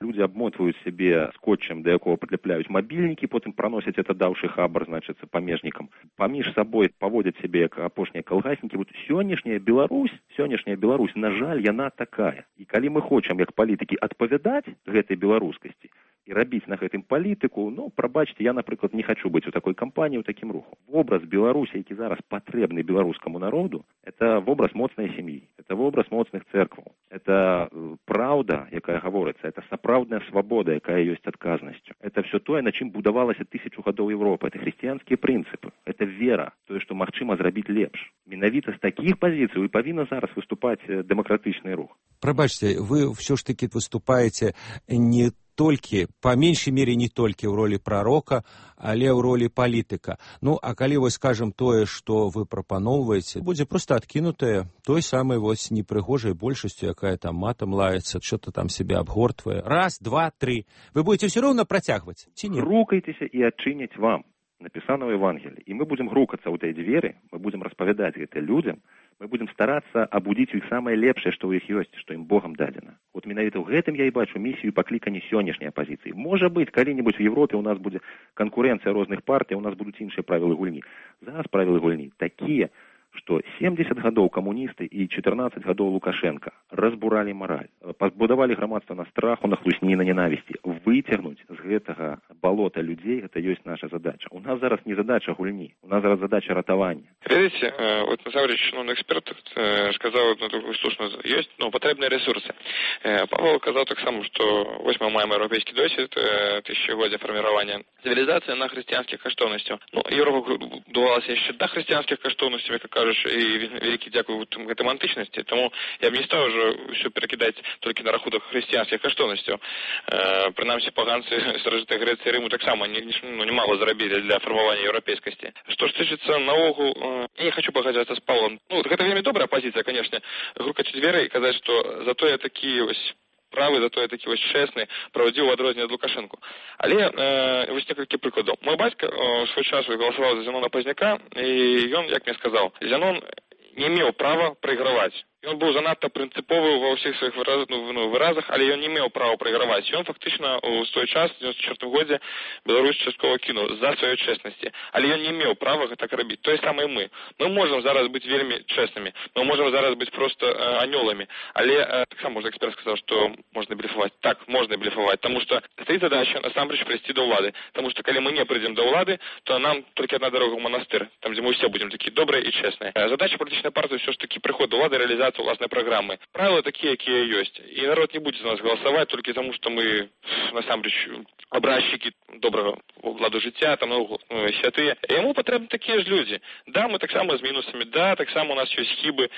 люди обмотывают себе скотчем, до якого прилепляют мобильники, потом проносят это даўшы хабар, значит, памежникам. Паміж собой поводят себе как апошние колгасники. Вот сённяшняя Беларусь, на жаль, яна такая. И коли мы хотим, как политики, отповедать гэтай беларускасці и робить на гэтым политику, ну, пробачьте, я, например, не хочу быть у такой компании, у таким рухом. Образ Беларуси, який зараз потребный белорусскому народу, это образ моцной семьи, это образ моцных церкваў, это правда, якая говорится, это сапраўдная свобода, якая есть отказностью. Это все то, на чем будовалась 1000 годов Европы. Это христианские принципы, это вера, то, что магчыма зрабіць лепш. Менавіта з таких позиций и повинна зараз выступать демократичный рух. Пробачьте, вы все ж таки выступаете не толькі, по меньшей мере, не толькі ў ролі прарока, але ў ролі палітыка. Ну, а калі вось скажем тое, што вы прапаноўваеце, будзе проста адкінутае той самай вось непрыгожай большасцю, якая там матам лаецца, што-то там себе абгортвае. Раз, два, три. Вы будете все роўна працягваць, ці не? Грукайтеся і адчыняць вам, написано в Евангелии. И мы будем грукаться у этой двери, мы будем распавядаць это людям, мы будем стараться обудить их самое лепшее, что у них есть, что им Богом дадено. Вот менавіта ў гэтым я і бачу миссию паклікання сённяшняй оппозиции. Может быть, калі-нибудь в Европе у нас будет конкуренция розных партий, у нас будут іншыя правілы гульні. Зараз правілы гульні такие, что 70 годов коммунисты и 14 годов Лукашенко разбурали мораль, пазбудавали грамадства на страху, на хлусні, на ненависти. Вытягнуть з гэтага болота людей, это есть наша задача. У нас зараз не задача гульні, у нас зараз задача ратавання. Видите, вот насамрэч, эксперт сказал, слушно, есть, потребные ресурсы. Павел сказал так само, что вось мы маем европейский досвід, тысячегодия формирования цивилизации на христианских каштоўнасцях. Европа будувалася еще до христианских каштоўнасцей, как кажешь, и великий дякую этой античности. Тому я бы не стал уже все перекидать только на рахунок христианских каштоўнасцей. Принамсі, поганцы старажытнай Грэцыі і Рыму таксама немало зрабілі для фармавання еўрапейскасці. Што ж тычыцца наогул, я не хочу пагаджацца з Павлом. Гэта вельмі добрая пазіцыя, конечно, грукаць у дзверы і казаць, што зато я такі вось правы, зато я такі вось чэсны, правдзівы адрозненне ад Лукашэнку. Але вось некалькі прыкладаў. Мой бацька ў свой час галасаваў за Зянона Пазняка, і ён, як мне сказаў, Зянон не меў права прайграваць. Ён быў занадта прынцыповы ва ўсіх сваіх выразах, але ён не меў права прайграваць. Ён фактычна ў свой час, у 94 годзе, Беларусь часткова кінуў за сваёй чэснасці. Але ён не меў права гэтак рабіць. Тое самае мы. Мы можам зараз быць вельмі чэснымі. Мы можам зараз быць проста анёламі. Але таксама можна эксперт сказаў, што можна блефаваць. Так, можна блефаваць. Таму што стаіць задача насамрэч прыйсці да ўлады. Таму што калі мы не прыйдзем да ўлады, то нам толькі адна дарога ў манастыр, там дзе мы ўсе будзем такія добрыя і чэсныя. Задача палітычнай партыі ўсё ж такі прыход да ўлады, рэалізацыя власной программы. Правила такие, какие есть. И народ не будет за нас голосовать только потому, что мы, насамрэч, образчики доброго ладу життя, там, святые. И ему потребны такие же люди. Да, мы так само с минусами, да, так само у нас есть хибы.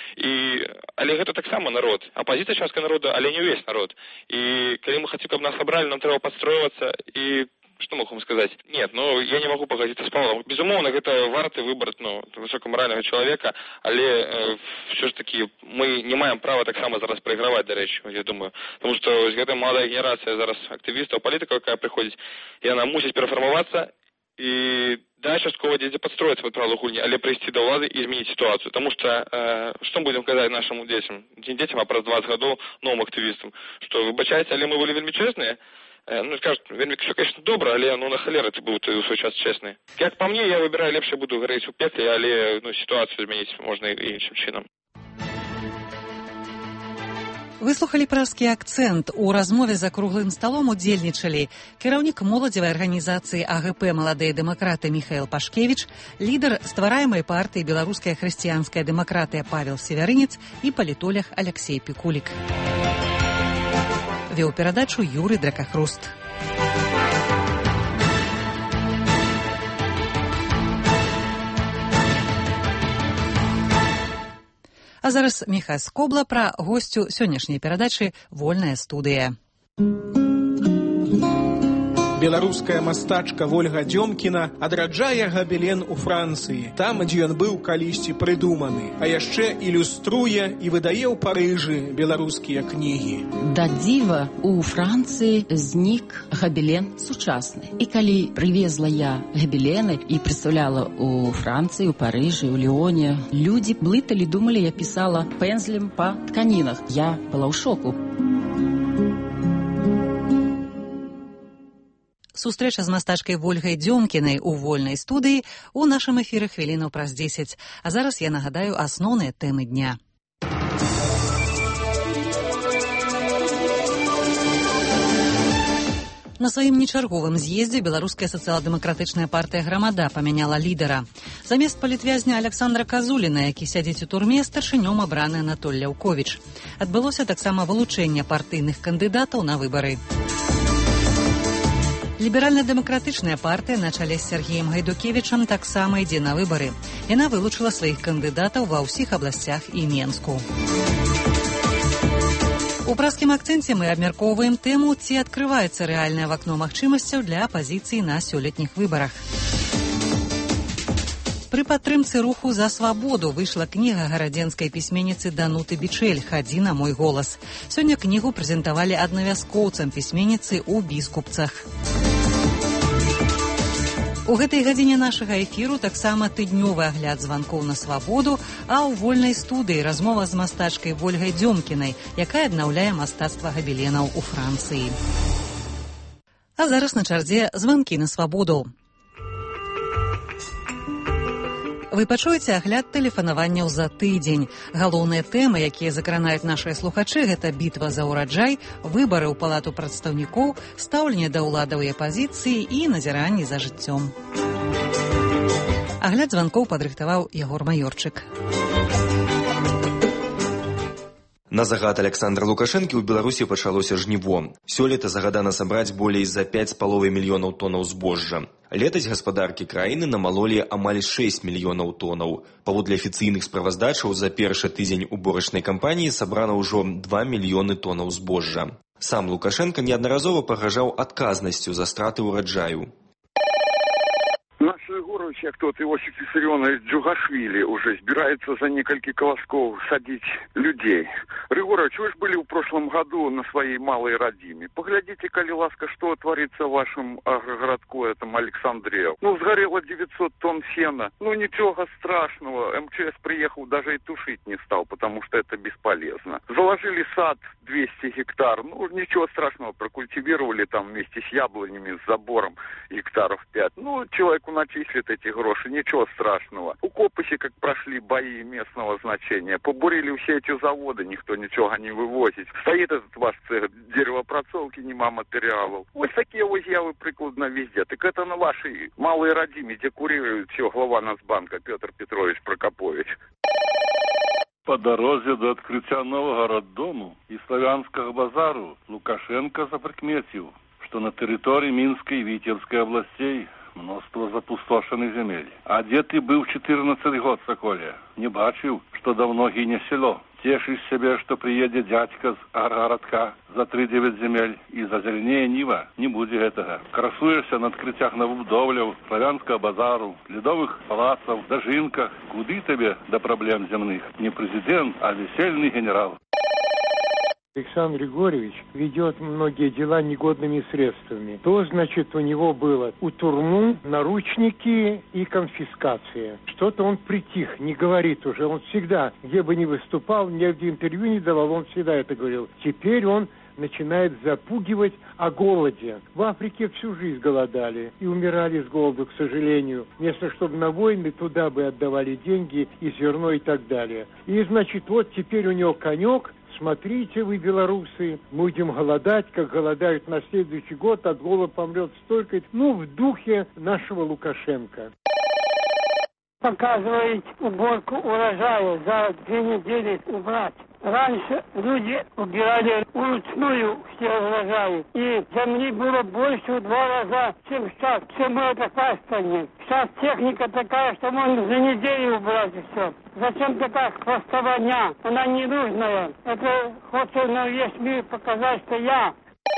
Але это так само народ. Оппозиция частка народа, але не весь народ. И когда мы хотим, чтобы нас собрали, нам треба подстроиваться и что могу вам сказать? Нет, я не могу погодиться с Павлом. Безумовно, это варты выбор высокоморального человека, але все ж таки мы не маем права так само зараз проигрывать, до речи, я думаю. Потому что эта молодая генерация зараз активистов, политиков, какая приходит, и она мусит переформоваться, и да, частково дзе подстроиться под правила гульни, але прийти до влады и изменить ситуацию. Потому что, что мы будем сказать нашим детям? Не детям, а про 20 годов новым активистам, что, выбачайте, але мы были вельми честные. Скажут, вельмі, все, конечно, добра, але на халеры ты быў у свой час честны. Как по мне, я выбираю лепше буду гореть у пекле, але ситуацию изменить можно и іншым чином. Выслухалі пражскі акцэнт. У размове за круглым сталом удзельнічалі кіраўнік моладзевай арганізацыі АГП «Маладыя дэмакраты» Міхаэл Пашкевіч, лідар ствараемай партыі «Беларуская хрысціянская дэмакратыя» Павел Севярынец і палітолог Алексей Пікулік. Веў перадачу Юрый Дракахруст. А зараз Міхась Скобла пра госцю сённяшняй перадачы «Вольная студыя». Беларуская мастачка Вольга Дзёмкіна адраджае габелен у Францыі, там, дзе ён быў калісьці прыдуманы, а яшчэ ілюструе і выдае ў Парыжы беларускія кнігі. Да дзіва у Францыі знік габелен сучасны. І калі прывезла я габелены і прадстаўляла у Францыі, у Парыжы, у Ліоне, людзі блыталі, думалі, я пісала пензлем па тканінах. Я была ў шоку. Сустрэча з мастачкай Вольгай Дзёмкінай у вольнай студыі ў нашым эфіры хвілінаў праз 10. А зараз я нагадаю асноўныя тэмы дня. На сваім нечарговым з'ездзе беларуская сацыял-дэмакратычная партыя «Грамада» памяняла лідара. Замест палітвязня Александра Казуліна, які сядзіць у турме, старшынём абраны Анатоль Ляўковіч. Адбылося таксама вылучэнне партыйных кандыдатаў на выбары. Ліберальна-дэмакратычная партыя на чале з Сергеем Гайдукевічам таксама ідзе на выбары. Яна вылучыла сваіх кандыдатаў ва ўсіх абласцях і Менску. У празкім акцэнце мы абмяркоўваем тэму, ці адкрываецца рэальнае вакно магчымасцяў для апазіцыі на сёлетніх выбарах. Пры падтрымцы руху «За свабоду» выйшла кніга гарадзенскай пісьменніцы Дануты Бичэль «Хадзі на мой голас». Сёння кнігу прэзентавалі аднавязкоўцам пісьменніцы ў Біскупцах. У гэтай гадзіне нашага эфіру таксама тыднёвы агляд званкоў на свабоду, а ў вольнай студыі размова з мастачкай Вольгай Дзёмкінай, якая аднаўляе мастацтва габеленаў у Францыі. А зараз на чарзе званкі на свабоду. Вы пачуеце агляд тэлефанаванняў за тыдзень. Галоўныя тэмы, якія закранаюць нашыя слухачы, гэта бітва за ўраджай, выбары ў палату прадстаўнікоў, стаўленне да ўладаў і апазіцыі і назіранні за жыццём. Агляд званкоў падрыхтаваў Ягор Маёрчык. На загад Александра Лукашэнкі ў Беларусі пачалося жніво. Сёлета загадана сабраць болей за 5,5 мільёнаў тонаў збожжа. Летась гаспадаркі краіны намалолі амаль 6 мільёнаў тонаў. Паводле афіцыйных справаздачаў за першы тыдзень уборачнай кампаніі сабрана ўжо 2 мільёны тонаў збожжа. Сам Лукашенко неаднаразова пагражаў адказнасцю за страты ўраджаю. Як тот Иосиф Виссарионович Джугашвили уже собирается за несколько колосков садить людей. Григорович, вы же были в прошлом году на своей малой родиме. Поглядите, коли ласка, что творится в вашем агрогородку, этом Александрия. Сгорело 900 тонн сена. Ничего страшного. МЧС приехал, даже и тушить не стал, потому что это бесполезно. Заложили сад 200 гектар. Ничего страшного. Прокультивировали там вместе с яблонями, с забором гектаров 5. Человеку начислят эти гроши, ничего страшного. У Копыси, как прошли бои местного значения, побурили все эти заводы, никто ничего не вывозит. Стоит этот ваш цех деревоопрацовки, нема материалов. Вот такие вот явы прикладно везде. Так это на вашей малой родиме, где курирует все глава Нацбанка Петр Петрович Прокопович. По дорозе до открытия нового роддому и Славянского базару Лукашенко заприкметил, что на территории Минской и Витебской областей мноство запустошених земель. А де ты был 14 год, Соколе? Не бачив, что давно гине село. Тешишь себе, что приедет дядька с агрогородка за 3-9 земель и зазеленее Нива. Не будет этого. Красуешься на открытиях новобудовлев, Славянского базару, ледовых палацов, дожинках. Куды тебе до проблем земных? Не президент, а весельный генерал. Александр Григорьевич ведет многие дела негодными средствами. То, значит, у него было у турму, наручники и конфискация. Что-то он притих, не говорит уже. Он всегда, где бы ни выступал, ни в интервью не давал, он всегда это говорил. Теперь он начинает запугивать о голоде. В Африке всю жизнь голодали и умирали с голоду, к сожалению. Вместо чтобы на войны, туда бы отдавали деньги и зерно и так далее. И, значит, вот теперь у него конек. Смотрите вы, белорусы, мы будем голодать, как голодают на следующий год, от голода помрет столько. В духе нашего Лукашенко. Показывает уборку урожая, за 2 недели убрать. Раньше люди убирали вручную все урожаи, и земли было больше в 2 раза, чем сейчас. Почему это пастырник? Сейчас техника такая, что можно за неделю убрать и все. Зачем такая хвостовня? Она ненужная. Это хочется на весь мир показать, что я.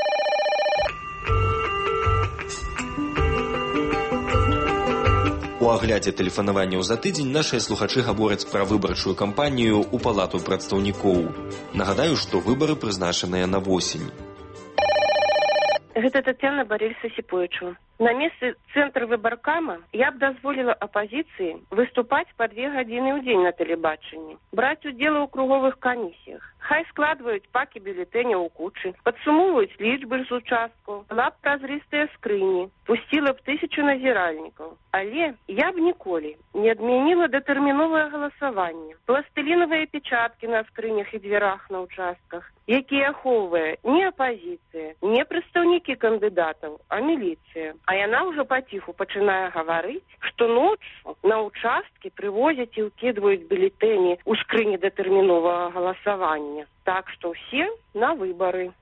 У аглядзе тэлефанаванняў за тыдзень нашыя слухачы гавораць пра выбарчую кампанію ў палату прадстаўнікоў. Нагадаю, што выбары прызначаныя на восень. Гэта Тацяна Барельса Сіпоічу. На месцы цэнтра выбаркама я б дазволіла апазіцыі выступаць па 2 гадзіны ў дзень на тэлебачанні, браць удзел у круговых камісіях. Хай складваюць пакі бюлетэняў у кучы, падсумоўваюць лічбы з участкаў, была б празрыстыя скрыні, пусціла б 1000 назіральнікаў. Але я б ніколі не адмяніла датэрміновае галасаванне, пластылінавыя печаткі на скрынях і дзвярах на участках, якія ахоўвае не апазіцыя, не прадстаўнікі кандыдатаў, а міліцыя. А яна ўжо паціху пачынае гаварыць, што ноччу на участкі прывозяць і ўкідваюць бюлетэні ў скрыні датэрміновага галасавання. Так што ўсе на выбары.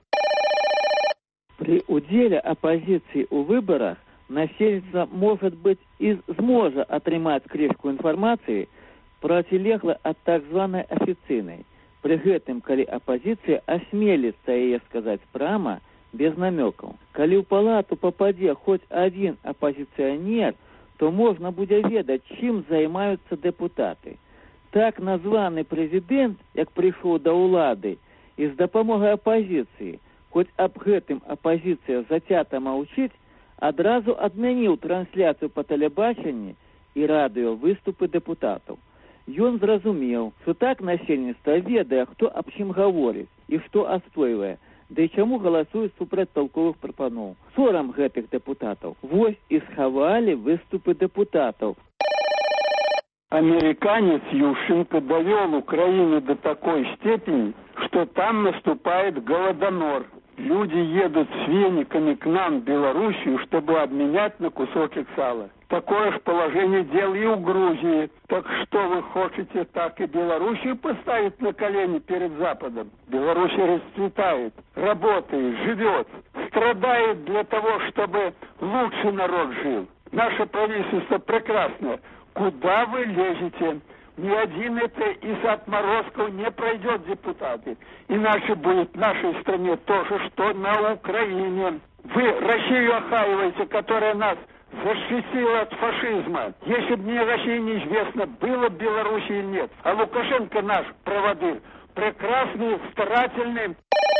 При уделе оппозиции у выборах насельніцтва, может быть, и зможа атрымаць скрепку информации, процілегла от так званой офіцыйнай. При гэтым, калі оппозиция осмелится яе сказать прямо, без намеков. Калі ў палату попадзе хоть один оппозиционер, то можно будзе ведаць, чым займаются депутаты. Так названы президент, як прыйшоў да ўлады, і з дапамогай апозіцыі, хоць аб гэтым апозіцыя зацята маўчыць, адразу адмяніў трансляцыю па тэлебачанні і радыё выступы дэпутатаў. Ён зразумеў, што так насельніцтва ведае, хто аб чым гаворыць і што адстойвае, да і чаму галасуюць супраць толковых прапаноў. Сорам гэтых дэпутатаў. Вось і схавалі выступы дэпутатаў. Американец Ющенко довел Украину до такой степени, что там наступает голодомор. Люди едут с вениками к нам в Белоруссию, чтобы обменять на кусочек сала. Такое же положение дел и у Грузии. Так что вы хотите, так и Белоруссию поставить на колени перед Западом? Белоруссия расцветает, работает, живет, страдает для того, чтобы лучше народ жил. Наше правительство прекрасно. Куда вы лезете? Ни один это из отморозков не пройдет депутаты. Иначе будет в нашей стране то же, что на Украине. Вы Россию охаиваете, которая нас защитила от фашизма. Если бы не Россия, неизвестно, было в Беларуси или нет. А Лукашенко наш проводыр. Прекрасный, старательный.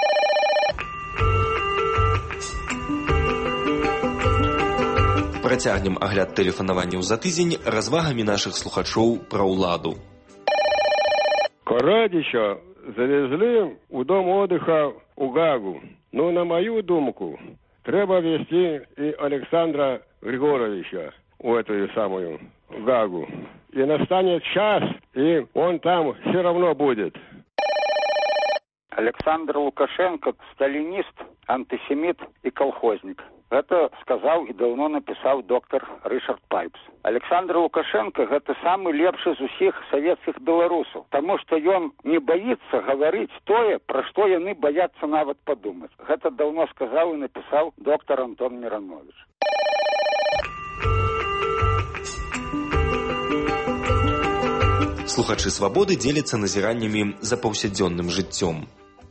Працягнем агляд тэлефанаванняў за тыдзень развагамі нашых слухачоў пра ўладу. Карадзіча завезли у дом отдыха у Гагу. Но на мою думку, треба везти и Александра Григоровича в эту самую Гагу. И настанет час, и он там все равно будет. Александр Лукашенко – сталинист, антисемит и колхозник. Это сказал и давно написал доктор Рышард Пайпс. Александр Лукашенко – это самый лепший из усіх советских белорусов, потому что он не боится говорить тое, про что яны боятся нават подумать. Это давно сказал и написал доктор Антон Миронович. Слухачы «Свабоды» дзеляцца назіраннямі за паўсядзённым жыццём.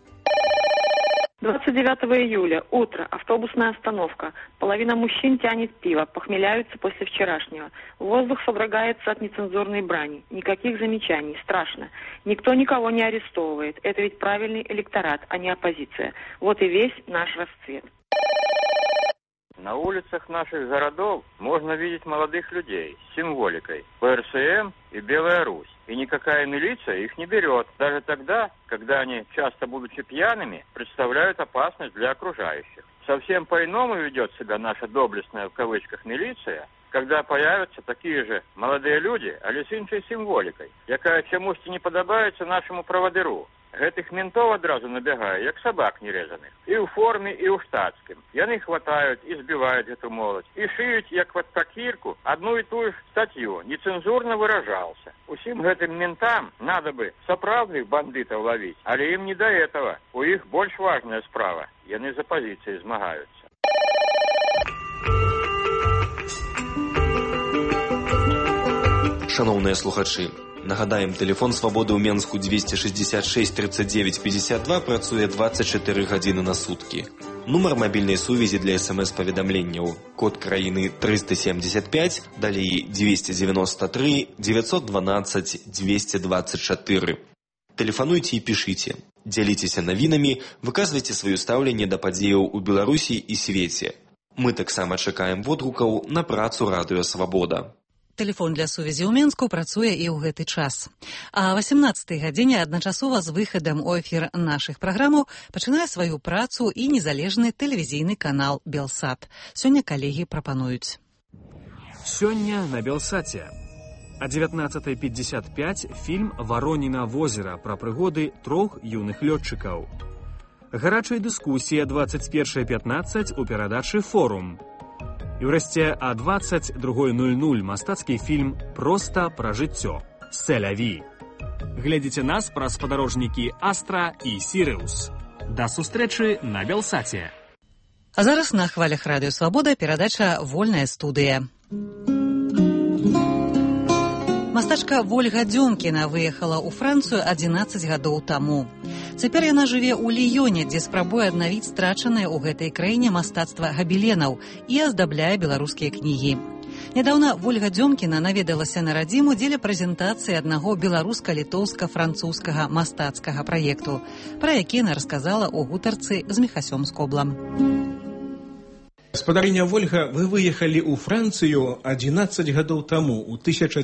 29 июля. Утро. Автобусная остановка. Половина мужчин тянет пиво, похмеляются после вчерашнего. Воздух содрогается от нецензурной брани. Никаких замечаний. Страшно. Никто никого не арестовывает. Это ведь правильный электорат, а не оппозиция. Вот и весь наш расцвет. На улицах наших городов можно видеть молодых людей с символикой ПРСМ и Белая Русь. И никакая милиция их не берет. Даже тогда, когда они, часто будучи пьяными, представляют опасность для окружающих. Совсем по-иному ведет себя наша доблестная в кавычках милиция, когда появятся такие же молодые люди, але с іншай символикой, якая чомусь не подобается нашему проводыру. Гэтых ментов одразу набегае, як собак нерезаных. И в форме, и в штатском. Яны хватают и сбивают эту молодь. И шиют, як вот по кирку, одну и ту же статью. Нецензурно выражался. Усім гэтым ментам надо бы сапраўдных бандитов ловить. Але им не до этого. У их больш важная справа. Яны за позиции змагаются. Шановныя слухачы, нагадаем, тэлефон «Свабоды» ў Менску 266 39 52 працуе 24 гадзіны на суткі. Нумар мабільнай сувязі для СМС-паведамленняў. Код краіны 375, далей 293 912 224. Тэлефануйце і пішыце. Дзяліцеся навінамі, выказвайце сваё стаўленне да падзеяў у Беларусі і свеце. Мы таксама чакаем водгукаў на працу радыё «Свабода». Тэлефон для сувязі ў Менску працуе і ў гэты час. А 18-й гадзіне адначасова з выхадам у эфір нашых праграмаў пачынае сваю працу і незалежны тэлевізійны канал «Белсат». Сёння калегі прапануюць. Сёння на «Белсаце». О 19:55 фільм «Вароніна возера» пра прыгоды 3 юных лётчыкаў. Гарачая дыскусія 21:15 у перадачы «Форум». І ўрэшце о 22:00 мастацкі фільм «Проста пра жыццё» «Селяві». Глядзіце нас праз спадарожнікі «Астра» і «Сірыус». Да сустрэчы на «Белсаце». А зараз на хвалях радыё «Свабода» перадача «Вольная студыя». Мастачка Вольга Дзёмкіна выехала ў Францыю 11 гадоў таму. Цяпер яна жыве ў Ліёне, дзе спрабуе аднавіць страчанае ў гэтай краіне мастацтва габеленаў і аздабляе беларускія кнігі. Нядаўна Вольга Дзёмкіна наведалася на радзіму дзеля прэзентацыі аднаго беларуска-літоўска-французскага мастацкага праекту, пра які яна расказала ў гутарцы з Міхасём Скоблам. Спадарыня Вольга, вы выехалі ў Францыю 11 гадоў таму, у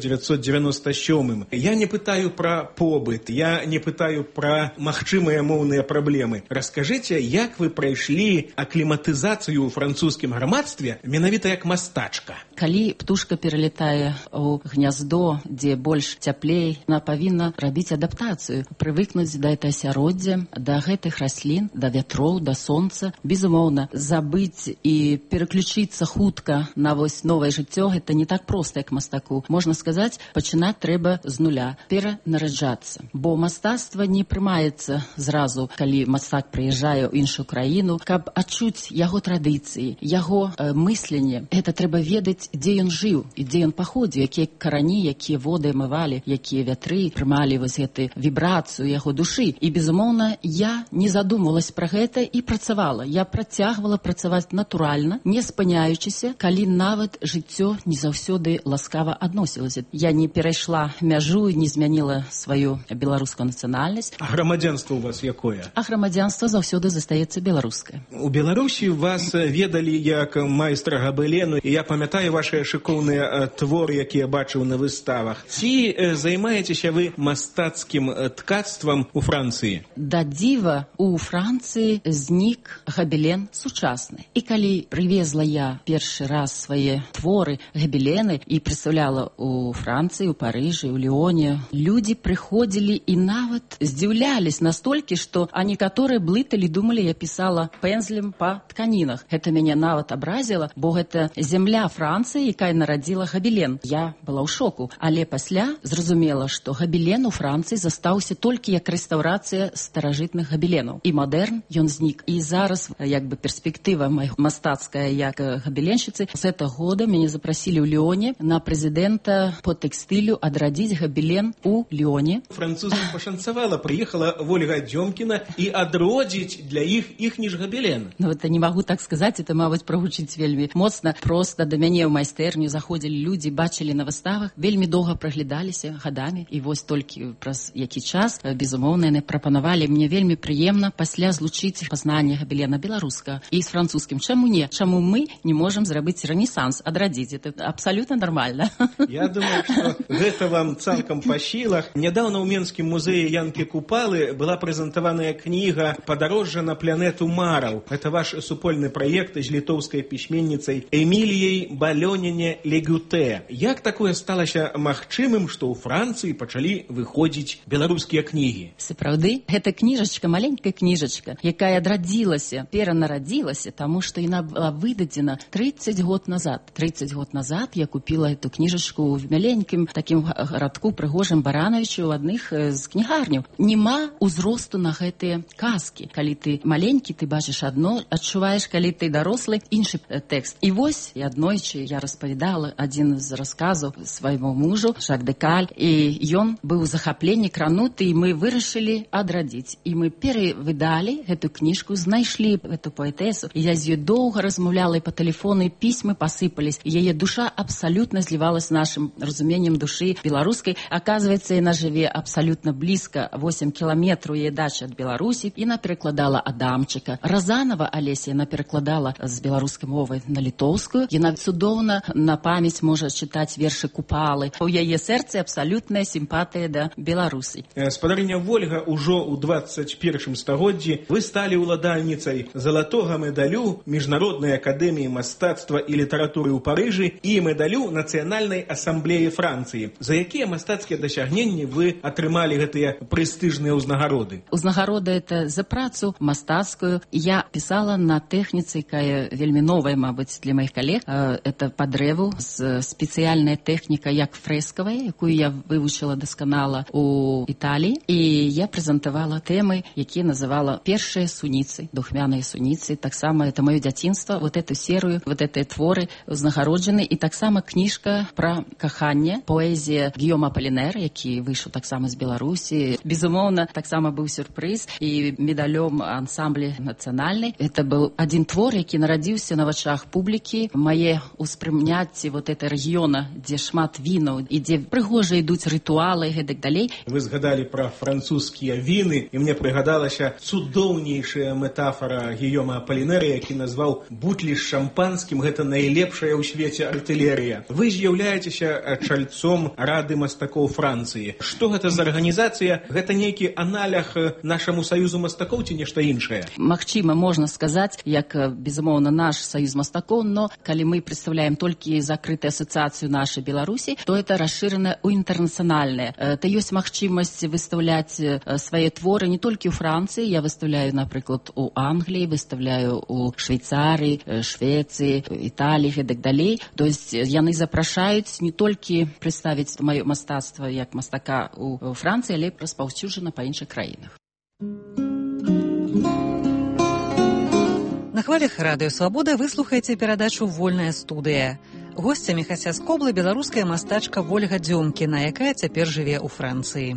1997. Я не пытаю пра побыт, я не пытаю пра магчымыя моўныя праблемы. Раскажыце, як вы прайшлі акліматызацыю ў французскім грамадстве, менавіта як мастачка? Калі птушка пералетае ў гняздо, дзе больш цяплей, она павінна рабіць адаптацыю, прывыкнуць да гэта асяроддзя, да гэтых раслін, да вятроў, да сонца. Безумоўна, забыць і переключиться хутка на вось новое жыццё, гэта не так проста, як мастаку. Можна сказаць, пачынаць трэба з нуля, перанараджацца. Бо мастацтва не прымаецца зразу, калі мастак прыязджае ў іншую краіну, каб адчуць яго традыцыі, яго мысленне. Гэта трэба ведаць, дзе ён жыў і дзе ён паходзіў, якія карані, якія воды амывалі, якія вятры прымалі вось гэты вібрацыю яго душы. І, безумоўна, я не задумвалась пра гэта і працавала. Я працягвала працаваць натуральна, не спыняючыся, калі нават жыццё не заўсёды ласкава адносілася. Я не перайшла мяжу і не змяніла сваю беларускую нацыянальнасць. А грамадзянства у вас якое? А грамадзянства заўсёды застаецца беларускае. У Беларусі вас ведалі як майстра габелену, і я памятаю вашыя шыкоўныя творы, якія бачыў на выставах. Ці займаецеся вы мастацкім ткацтвам у Францыі? Да дзіва, у Францыі знік габелен сучасны. І калі привезла я першы раз свае творы, габелены, і прадстаўляла ў Францыі, у Парыжы, у Ліоне, людзі прыходзілі і нават здзіўлялись настолькі, што некаторыя блыталі, думалі, я пісала пензлем па тканінах. Гэта мяне нават абразіла, бо гэта зямля Францыі, якая нарадзіла габелен. Я была ў шоку, але пасля зразумела, што габелен у Францыі застаўся толькі як рэстаўрацыя старажытных габеленаў. І мадэрн ён знік. І зараз, як бы перспектыва майго мастацтва як габеленщицы. С этого года меня запросили в Лионе на президента по текстилю отрадить габелен у Лионе. Французам пошанцевала, приехала Вольга Дзёмкіна и одродить для их ніж габелен. Ну, это не могу так сказать, это, мабуть, прогучыць вельмі моцна. Просто до мяне ў майстэрню заходили люди, бачили на выставах, вельмі доўга праглядаліся гадамі. І вось толькі праз які час, безумоўна, яны прапанавалі мне вельмі прыемна пасля злучыць пазнанне габелена беларуска і з французскім. Чаму не? Чаму мы не можем зрабіць ренесанс, адрадзіць? Это абсолютно нормально. Я думаю, что гэта вам цалкам па сілах. Нядаўна ў Менскім музеі Янкі Купалы была прэзентаваная кніга «Падарожжа на планету Мараў». Это ваш супольны праект з літоўскай пісьменніцай Эміліяй Балёніне-Легюте. Як такое сталася магчымым, што ў Францыі пачалі выходзіць беларускія кнігі? Сапраўды, гэта кніжачка, маленькая кніжачка, якая адрадзілася, перанарадзілася, таму што яна была выдадзена 30 год назад. 30 год назад я купила эту книжечку в маленькім таким гарадку прыгожым Барановичу у адных з кнігарняў. Нема ўзросту на гэтыя казкі. Калі ты маленькі, ты бачыш адно, адчуваеш, калі ты дарослы, іншы тэкст. І вось, і аднойчы я распавядала адзін з расказаў свайму мужу, Жак де Каль, і ён быў у захапленні крануты, і мы вырашылі адрадзіць. І мы перавыдалі гэту кніжку, знайшлі эту паэтэсу, і я з ёй доўга размаўляла і па тэлефону, і пісьмы пасыпались. Яе душа абсалютна злівалась з нашым разуменнем душы беларускай. Оказывается, яна жыве абсалютна блізка, 8 кіламетраў яе дача ад Беларусі. Яна перакладала Адамчыка. Разанова Алеся яна перакладала з беларускай мовы на літоўскую. Яна цудоўна на памяць можа чытаць вершы Купалы. У яе сэрцы абсалютная сімпатыя да Беларусі. Спадарыня Вольга, ужо ў 21 стагоддзі вы сталі ўладальніцай залатога медалю Міжнароднай акадэміі мастацтва і літаратуры ў Парыжы і медалю Нацыянальнай асамблеі Францыі. За якія мастацкія дасягненні вы атрымалі гэтыя прэстыжныя ўзнагароды? Узнагарода это за працу мастацкую. Я пісала на тэхніцы, якая вельмі новая, мабыць, для маіх калег. Это па дрэву, спецыяльная тэхніка як фрэскавая, якую я вывучыла дасканала у Італіі. І я прэзентавала тэмы, якія называла першыя суніцы, духмяныя суніцы. Таксама это маё дзяцінства, вот эту серыю, вот гэтыя творы узнагароджаны. І таксама кніжка пра каханне, поэзія Гийома Аполлинера, які выйшаў таксама з Беларусі. Безумоўна, таксама быў сюрпрыз і медалём ансамблі нацыянальнай. Это быў адзін твор, які нарадзіўся на вачах публікі. Мае ўспрымняцці вот это рэгіёна, дзе шмат вінаў і дзе прыгожа ідуць рытуалы і гэтак далей. Вы згадалі пра французскія віны, і мне прыгадалася цудоўнейшая метафора Гийома Аполлинера, які назваў бутлі з шампанскім, гэта найлепшая ў свеце артылерія. Вы з'яўляецеся чальцом Рады мастакоў Францыі. Што гэта за арганізацыя? Гэта нейкі аналог нашаму саюзу мастакоў ці нешта іншае? Магчыма, можна сказаць, як, безумоўна, наш саюз мастакоў, но калі мы прадстаўляем толькі закрытую асацыяцыю нашай Беларусі, то это расшырана ў інтэрнацыянальнае. Это ёсць магчымасць выстаўляць свае творы не толькі ў Францыі. Я выставляю, напрыклад, у Англіі, выставляю у Швейцарыі, Швецыі, Італіі і так далей. То есть яны запрашаюць не толькі прадставіць маё мастацтва як мастака ў Францыі, але распаўсюджана па іншых краінах. На хвалях Радыё Свабода вы слухаеце перадачу «Вольная студыя». Госцямі хаця з Коблы беларуская мастачка Вольга Дзёмкіна, якая цяпер жыве ў Францыі.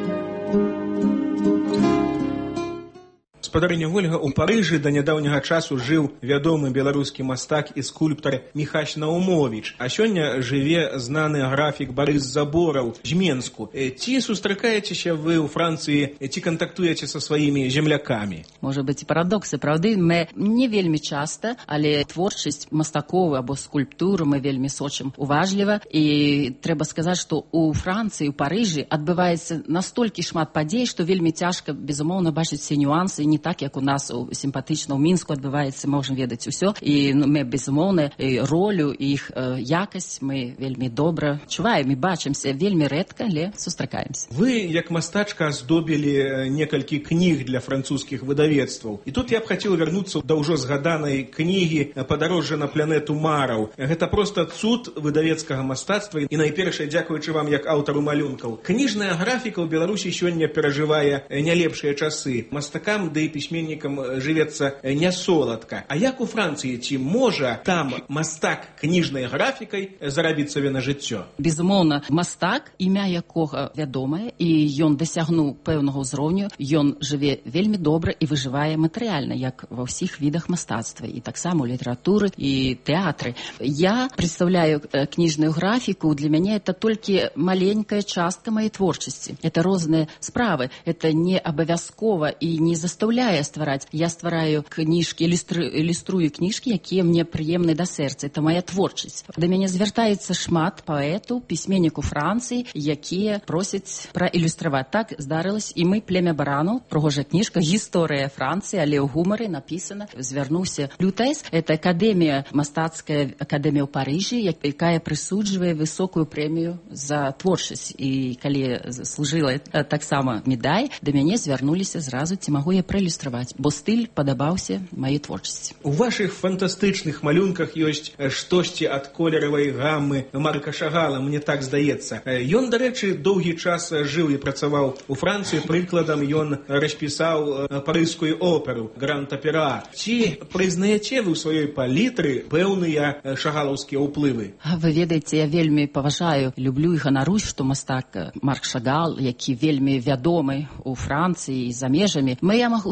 Спадарыня Вольга, у Парыжы да нядаўняга часу жыў вядомы беларускі мастак і скульптар Міхась Наумовіч, а сёння жыве знаны графік Барыс Забораў з Менску. Ці сустракаецеся вы ў Францыі, ці кантактуеце са сваімі землякамі? Можа быць і парадоксы, праўды, мы не вельмі часта, але творчасць мастакоў або скульптуру мы вельмі сочым уважліва. І трэба сказаць, што у Францыі, у Парыжы адбываецца настолькі шмат падзей, што вельмі цяжка, безумоўна, бачыць все нюансы, не так, як у нас сімпатычна ў Мінску адбываецца, можам ведаць усё. І мы, безумоўна, ролю, іх якасць мы вельмі добра чуваем і бачымся вельмі рэдка, але сустракаемся. Вы, як мастачка, аздобілі некалькі кніг для французскіх выдавецтваў. І тут я б хацеў вярнуцца да ўжо згаданай кнігі «Падарожжа на планету Мараў». Гэта проста цуд выдавецкага мастацтва. І найпершае, дзякуючы вам як аўтару малюнкаў. Кніжная графіка ў Беларусі сёння перажывае не лепшыя часы. Мастакам ды пісьменнікам жывецца не соладка. А як у Францыі, ці можа там мастак кніжнай графікай зарабіць сабе на жыццё? Безумоўна, мастак, імя якога вядомае, і ён дасягнуў пэўнага ўзроўню, ён жыве вельмі добра і выжывае матэрыяльна, як ва ўсіх відах мастацтва, і таксама у літаратуры і тэатры. Я прадстаўляю кніжную графіку, для мяне это толькі маленькая частка маёй творчасці. Это розныя справы, это не абавязкова і не заставляе ствараць. Я ствараю кніжкі, ілюструю кніжкі, якія мне прыемны да сэрца. Это моя творчасць. Да мяне звяртаецца шмат паэту, пісьменніку Францыі, якія просяць праілюстраваць. Так здарылася, і мы «Племя баранаў», прыгожая кніжка, гісторыя Францыі, але ў гумары напісана. Звярнуўся Лютайс, это акадэмія, мастацкая акадэмія ў Парыжы, якая прысуджвае высокую прэмію за творчасць. І калі служыла таксама медаль, да мяне звярнуліся зразу, ці магу я праілюстраваць, бо стыль падабаўся маёй творчасці. У вашых фантастычных малюнках ёсць штосьці ад колеравай гаммы Марка Шагала, мне так здаецца. Ён, дарэчы, доўгі час жыў і працаваў у Францыі. Прыкладам, ён распісаў парыжскую оперу «Гранд-Опера». Ці прызнаяце вы ў сваёй палітры пэўныя шагалаўскія ўплывы? Вы ведаеце, я вельмі паважаю, люблю і ганарусь, што мастак Марк Шагал, які вельмі вядомы у Францыі і за межамі. Я магу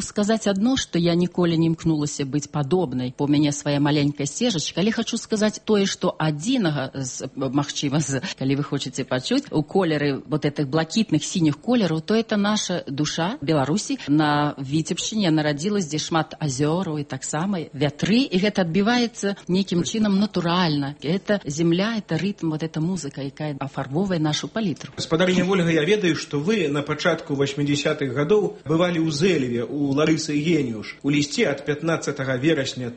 сказаць адно, што я ніколі не імкнулася быць падобнай, бо ў мяне свая маленькая сцежачка, але хочу сказаць тое, што адзінага, магчыма, калі вы хочаце пачуць, у колеры вот этих блакітных сініх колераў, то это наша душа Беларусі. На Віцебшчыне нарадзілась, дзе шмат азёраў і таксама вятры, і гэта адбіваецца нейкім чынам натуральна. Это земля, это ритм, вот эта музыка, якая афарбовае нашу палітру. Гаспадарыня Вольга, я ведаю, што вы на пачатку 80-х гадоў бывалі ў Зэлеве, у Ларысы Геніуш. У лісце ад 15 верасня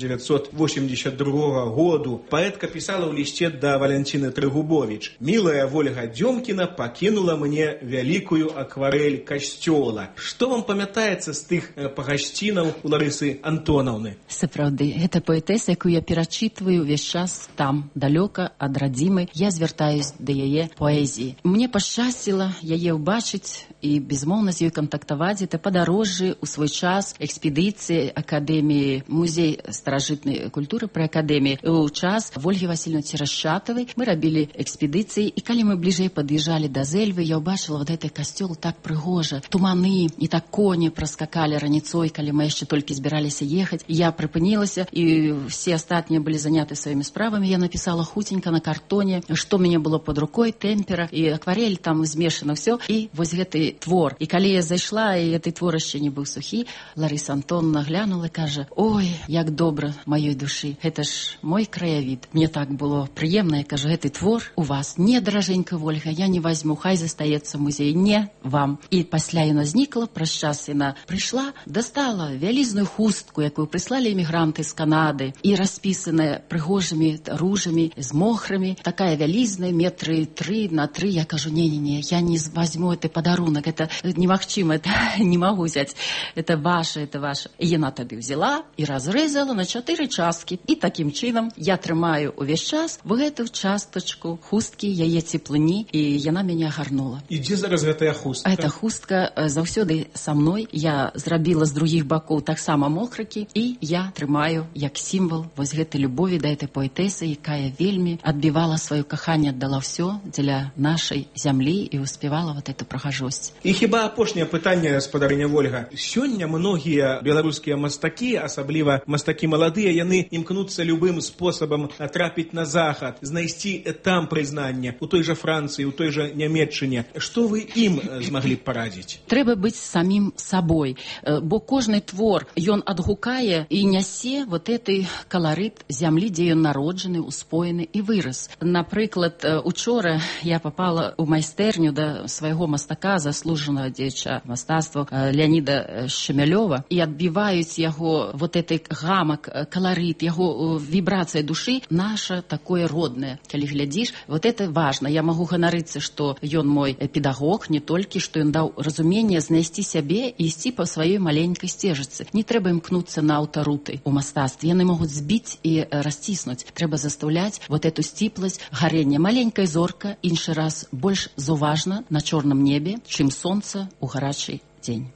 1982 году паэтка пісала ў лісце да Валянціны Трыгубовіч: «Мілая Вольга Дзёмкіна пакінула мне вялікую акварэль касцёла». Што вам памятаецца з тых пагасцінаў у Ларысы Антонаўны? Сапраўды, гэта паэтэса, якую я перачытваю ўвесь час там, далёка ад радзімы. Я звяртаюсь да яе паэзіі. Мне пашчасціла яе ўбачыць і безмоўна з ёй кантактаваць. Это падарожжы ў свой час, экспедыцыі акадэміі, музей старажытнай культуры пры акадэміі. У час Вольгі Васильевны Церашчатавай мы рабілі экспедыцыі, і калі мы бліжэй пад'язджалі да Зэльвы, я ўбачыла вот гэты касцёл так прыгожа. Туманы і так коні праскакалі раніцой, калі мы яшчэ толькі збіраліся ехаць. Я прыпынілася, і все астатнія былі заняты сваімі справамі. Я напісала хутенька на картоне, што у мяне было под рукой, тэмпера і акварель, там змешана ўсё. І вось гэты твор. І калі я зайшла, і гэты твор яшчэ не быў сухі, Ларыса Антоновна глянула і кажа: «Ой, як добра маёй душы, гэта ж мой краявід». Мне так было прыемна, я кажу: «Гэты твор у вас не, даражэнька Вольга, я не возьму, хай застаецца музей, не вам». І пасля яна знікла, праз час яна прыйшла, дастала вялізную хустку, якую прыслалі эмігранты з Канады, і распісаная прыгожымі ружамі, з мохрамі, такая вялізная, метры 3 на 3. Я кажу: «Не-не-не, я не возьму гэты падарунак, это немагчыма, это не могу взять, это ваше, это ваше». І яна тады взяла і разрэзала на 4 часткі. І такім чынам я трымаю увесь час в гэту частачку хусткі, яе цеплыні, і яна мяне агарнула. І дзе зараз гэтая хустка? Эта хустка заўсёды са мной. Я зрабіла з другіх бакоў таксама мохракі, і я трымаю як сімвал вось гэтай любові да этой паэтэсы, якая вельмі адбівала сваё каханне, аддала ўсё дзеля нашай зямлі і успявала вот эту прыгажосць. І хіба апошняе пытанне, гаспадарыня Вольга. Сёння многія беларускія мастакі, асабліва мастакі маладыя, яны імкнуцца любым спосабам трапіць на захад, знайсці там прызнання у той жа Францыі, у той жа Нямецчыне. Што вы ім змаглі б парадзіць? Трэба быць самім сабой, бо кожны твор, ён адгукае і нясе вот этой каларыт зямлі, дзе ён народжаны, успоены і вырас. Напрыклад, учора я попала ў майстэрню да свайго мастака, заслужанага дзеяча мастацтва Леаніда Шемялёва, і адбіваюць яго вот этой гамак, каларыт, яго вібрацыя душы, наша такое роднае. Калі глядзіш, вот это важна. Я магу ганарыцца, што ён мой педагог, не толькі, што ён даў разуменне знайсці сябе і ісці па сваёй маленькай сцежачцы. Не трэба імкнуцца на аўтаруты ў мастацтве. Яны могуць збіць і расціснуць. Трэба застаўляць вот эту сціпласць гарення. Маленькая зорка, іншы раз, больш заўважна на чорным небе, чым сонца ў гарачы дзень.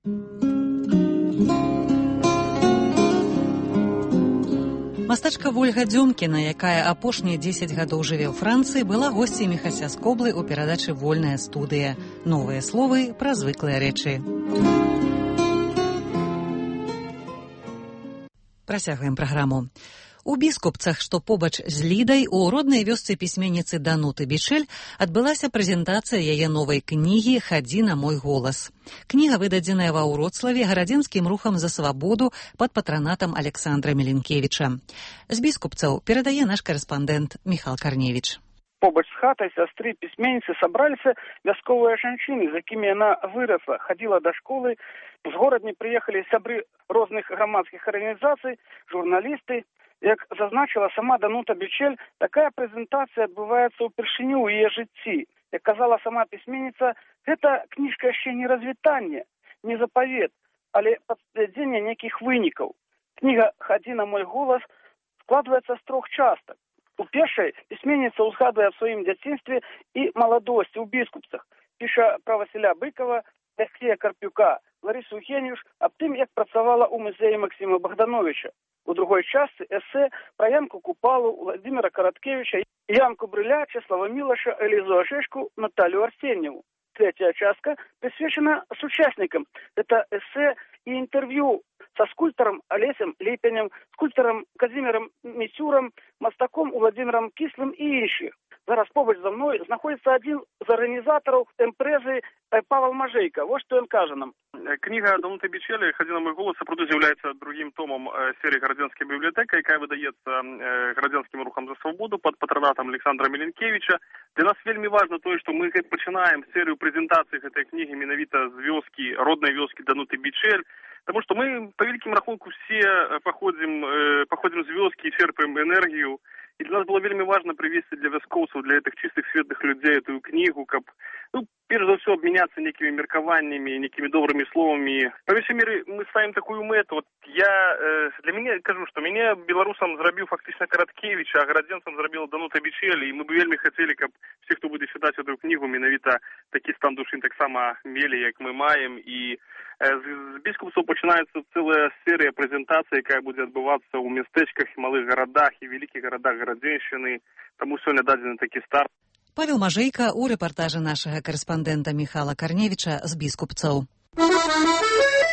Мастачка Вольга Дзёмкіна, якая апошнія 10 гадоў жыве ў Францыі, была госцей Міхася Скоблы ў перадачы «Вольная студыя». Новыя словы пра звыклыя рэчы. Працягваем праграму. У Біскупцах, што побач з Лідай, у роднай вёсцы пісьменніцы Дануты Бічэль адбылася прэзентацыя яе новай кнігі «Хадзі на мой голас». Кніга выдадзеная ва Ўроцлаве гарадзенскім рухам за свабоду пад патранатам Александра Меленкевіча. З Біскупцаў перадае наш карэспандэнт Міхал Карневіч. Побач з хатай сястры пісьменніцы сабраліся вясковыя жанчыны, з якімі яна вырасла, хадзіла да школы. З горадні прыехалі сябры розных грамадскіх арганізацый, журналісты. Як зазначила сама Данута Бічэль, такая прэзентацыя адбываецца ўпершыню ў яе жыцці. Як казала сама пісьменніца, гэта кніжка яшчэ не развітанне, не запавет, але падтвярджэнне нейкіх вынікаў. Кніга «Хадзі на мой голас» складваецца з 3 частак. У першай пісьменніца ўзгадвае аб сваім дзяцінстве і маладосці ў Біскупцах. Піша пра Васіля Быкова, Алексея Карпюка, Ларысу Геніуш, аб тым, як працавала ў музеі Максіма Богдановича. У другой частцы эсэ пра Янку Купалу, Владимира Караткевича, Янку Брыля, Чеслава Мілаша, Элізу Ашешку, Наталью Арсеньеву. Третья частка присвящена сучасникам. Это эссе и интервью со скульптором Олесем Липинем, скульптором Казимиром Мисюром, мастаком Владимиром Кислым и інших. Зараз побач за мною знаходиться один з організаторів імпрези Павел Мажейко. Вот что он каже нам. Книга «Дануты Бичели. Ходина мой голос» сапраўды з'яўляецца другим томом серии «Градзянская библиотека», якая выдаецца Градзянским рухом за свободу под патронатом Александра Миленкевича. Для нас вельмі важно то, что мы пачинаем серию презентаций этой книги менавіта з вёскі, родной вёскі Дануты Бичель, потому что мы по великим рахунку все походим з вёскі и черпаем энергию. И для нас было вельмі важно привести для вяскоўцаў, для этих чистых светлых людей эту книгу, как, перш за все, обменяться некими меркаваннями, некими добрыми словами. По меньшей мере, мы ставим такую мету. Вот для меня, скажу, что меня белорусам зрабіў фактично Короткевич, а городзенцам зрабіла Данута Бичель, и мы бы вельмі хотели, как все, кто будет читать эту книгу, менавіта такі стан души так само мели, як мы маем. И з біскупства починається ціла серія презентацій, яка буде відбуватися у містечках, малих городах і великих городах Городзенщини. Тому сьогодні дадений такий старт. Павел Мажейка у рэпартажы нашага карэспандэнта Міхала Карневіча з біскупцаў.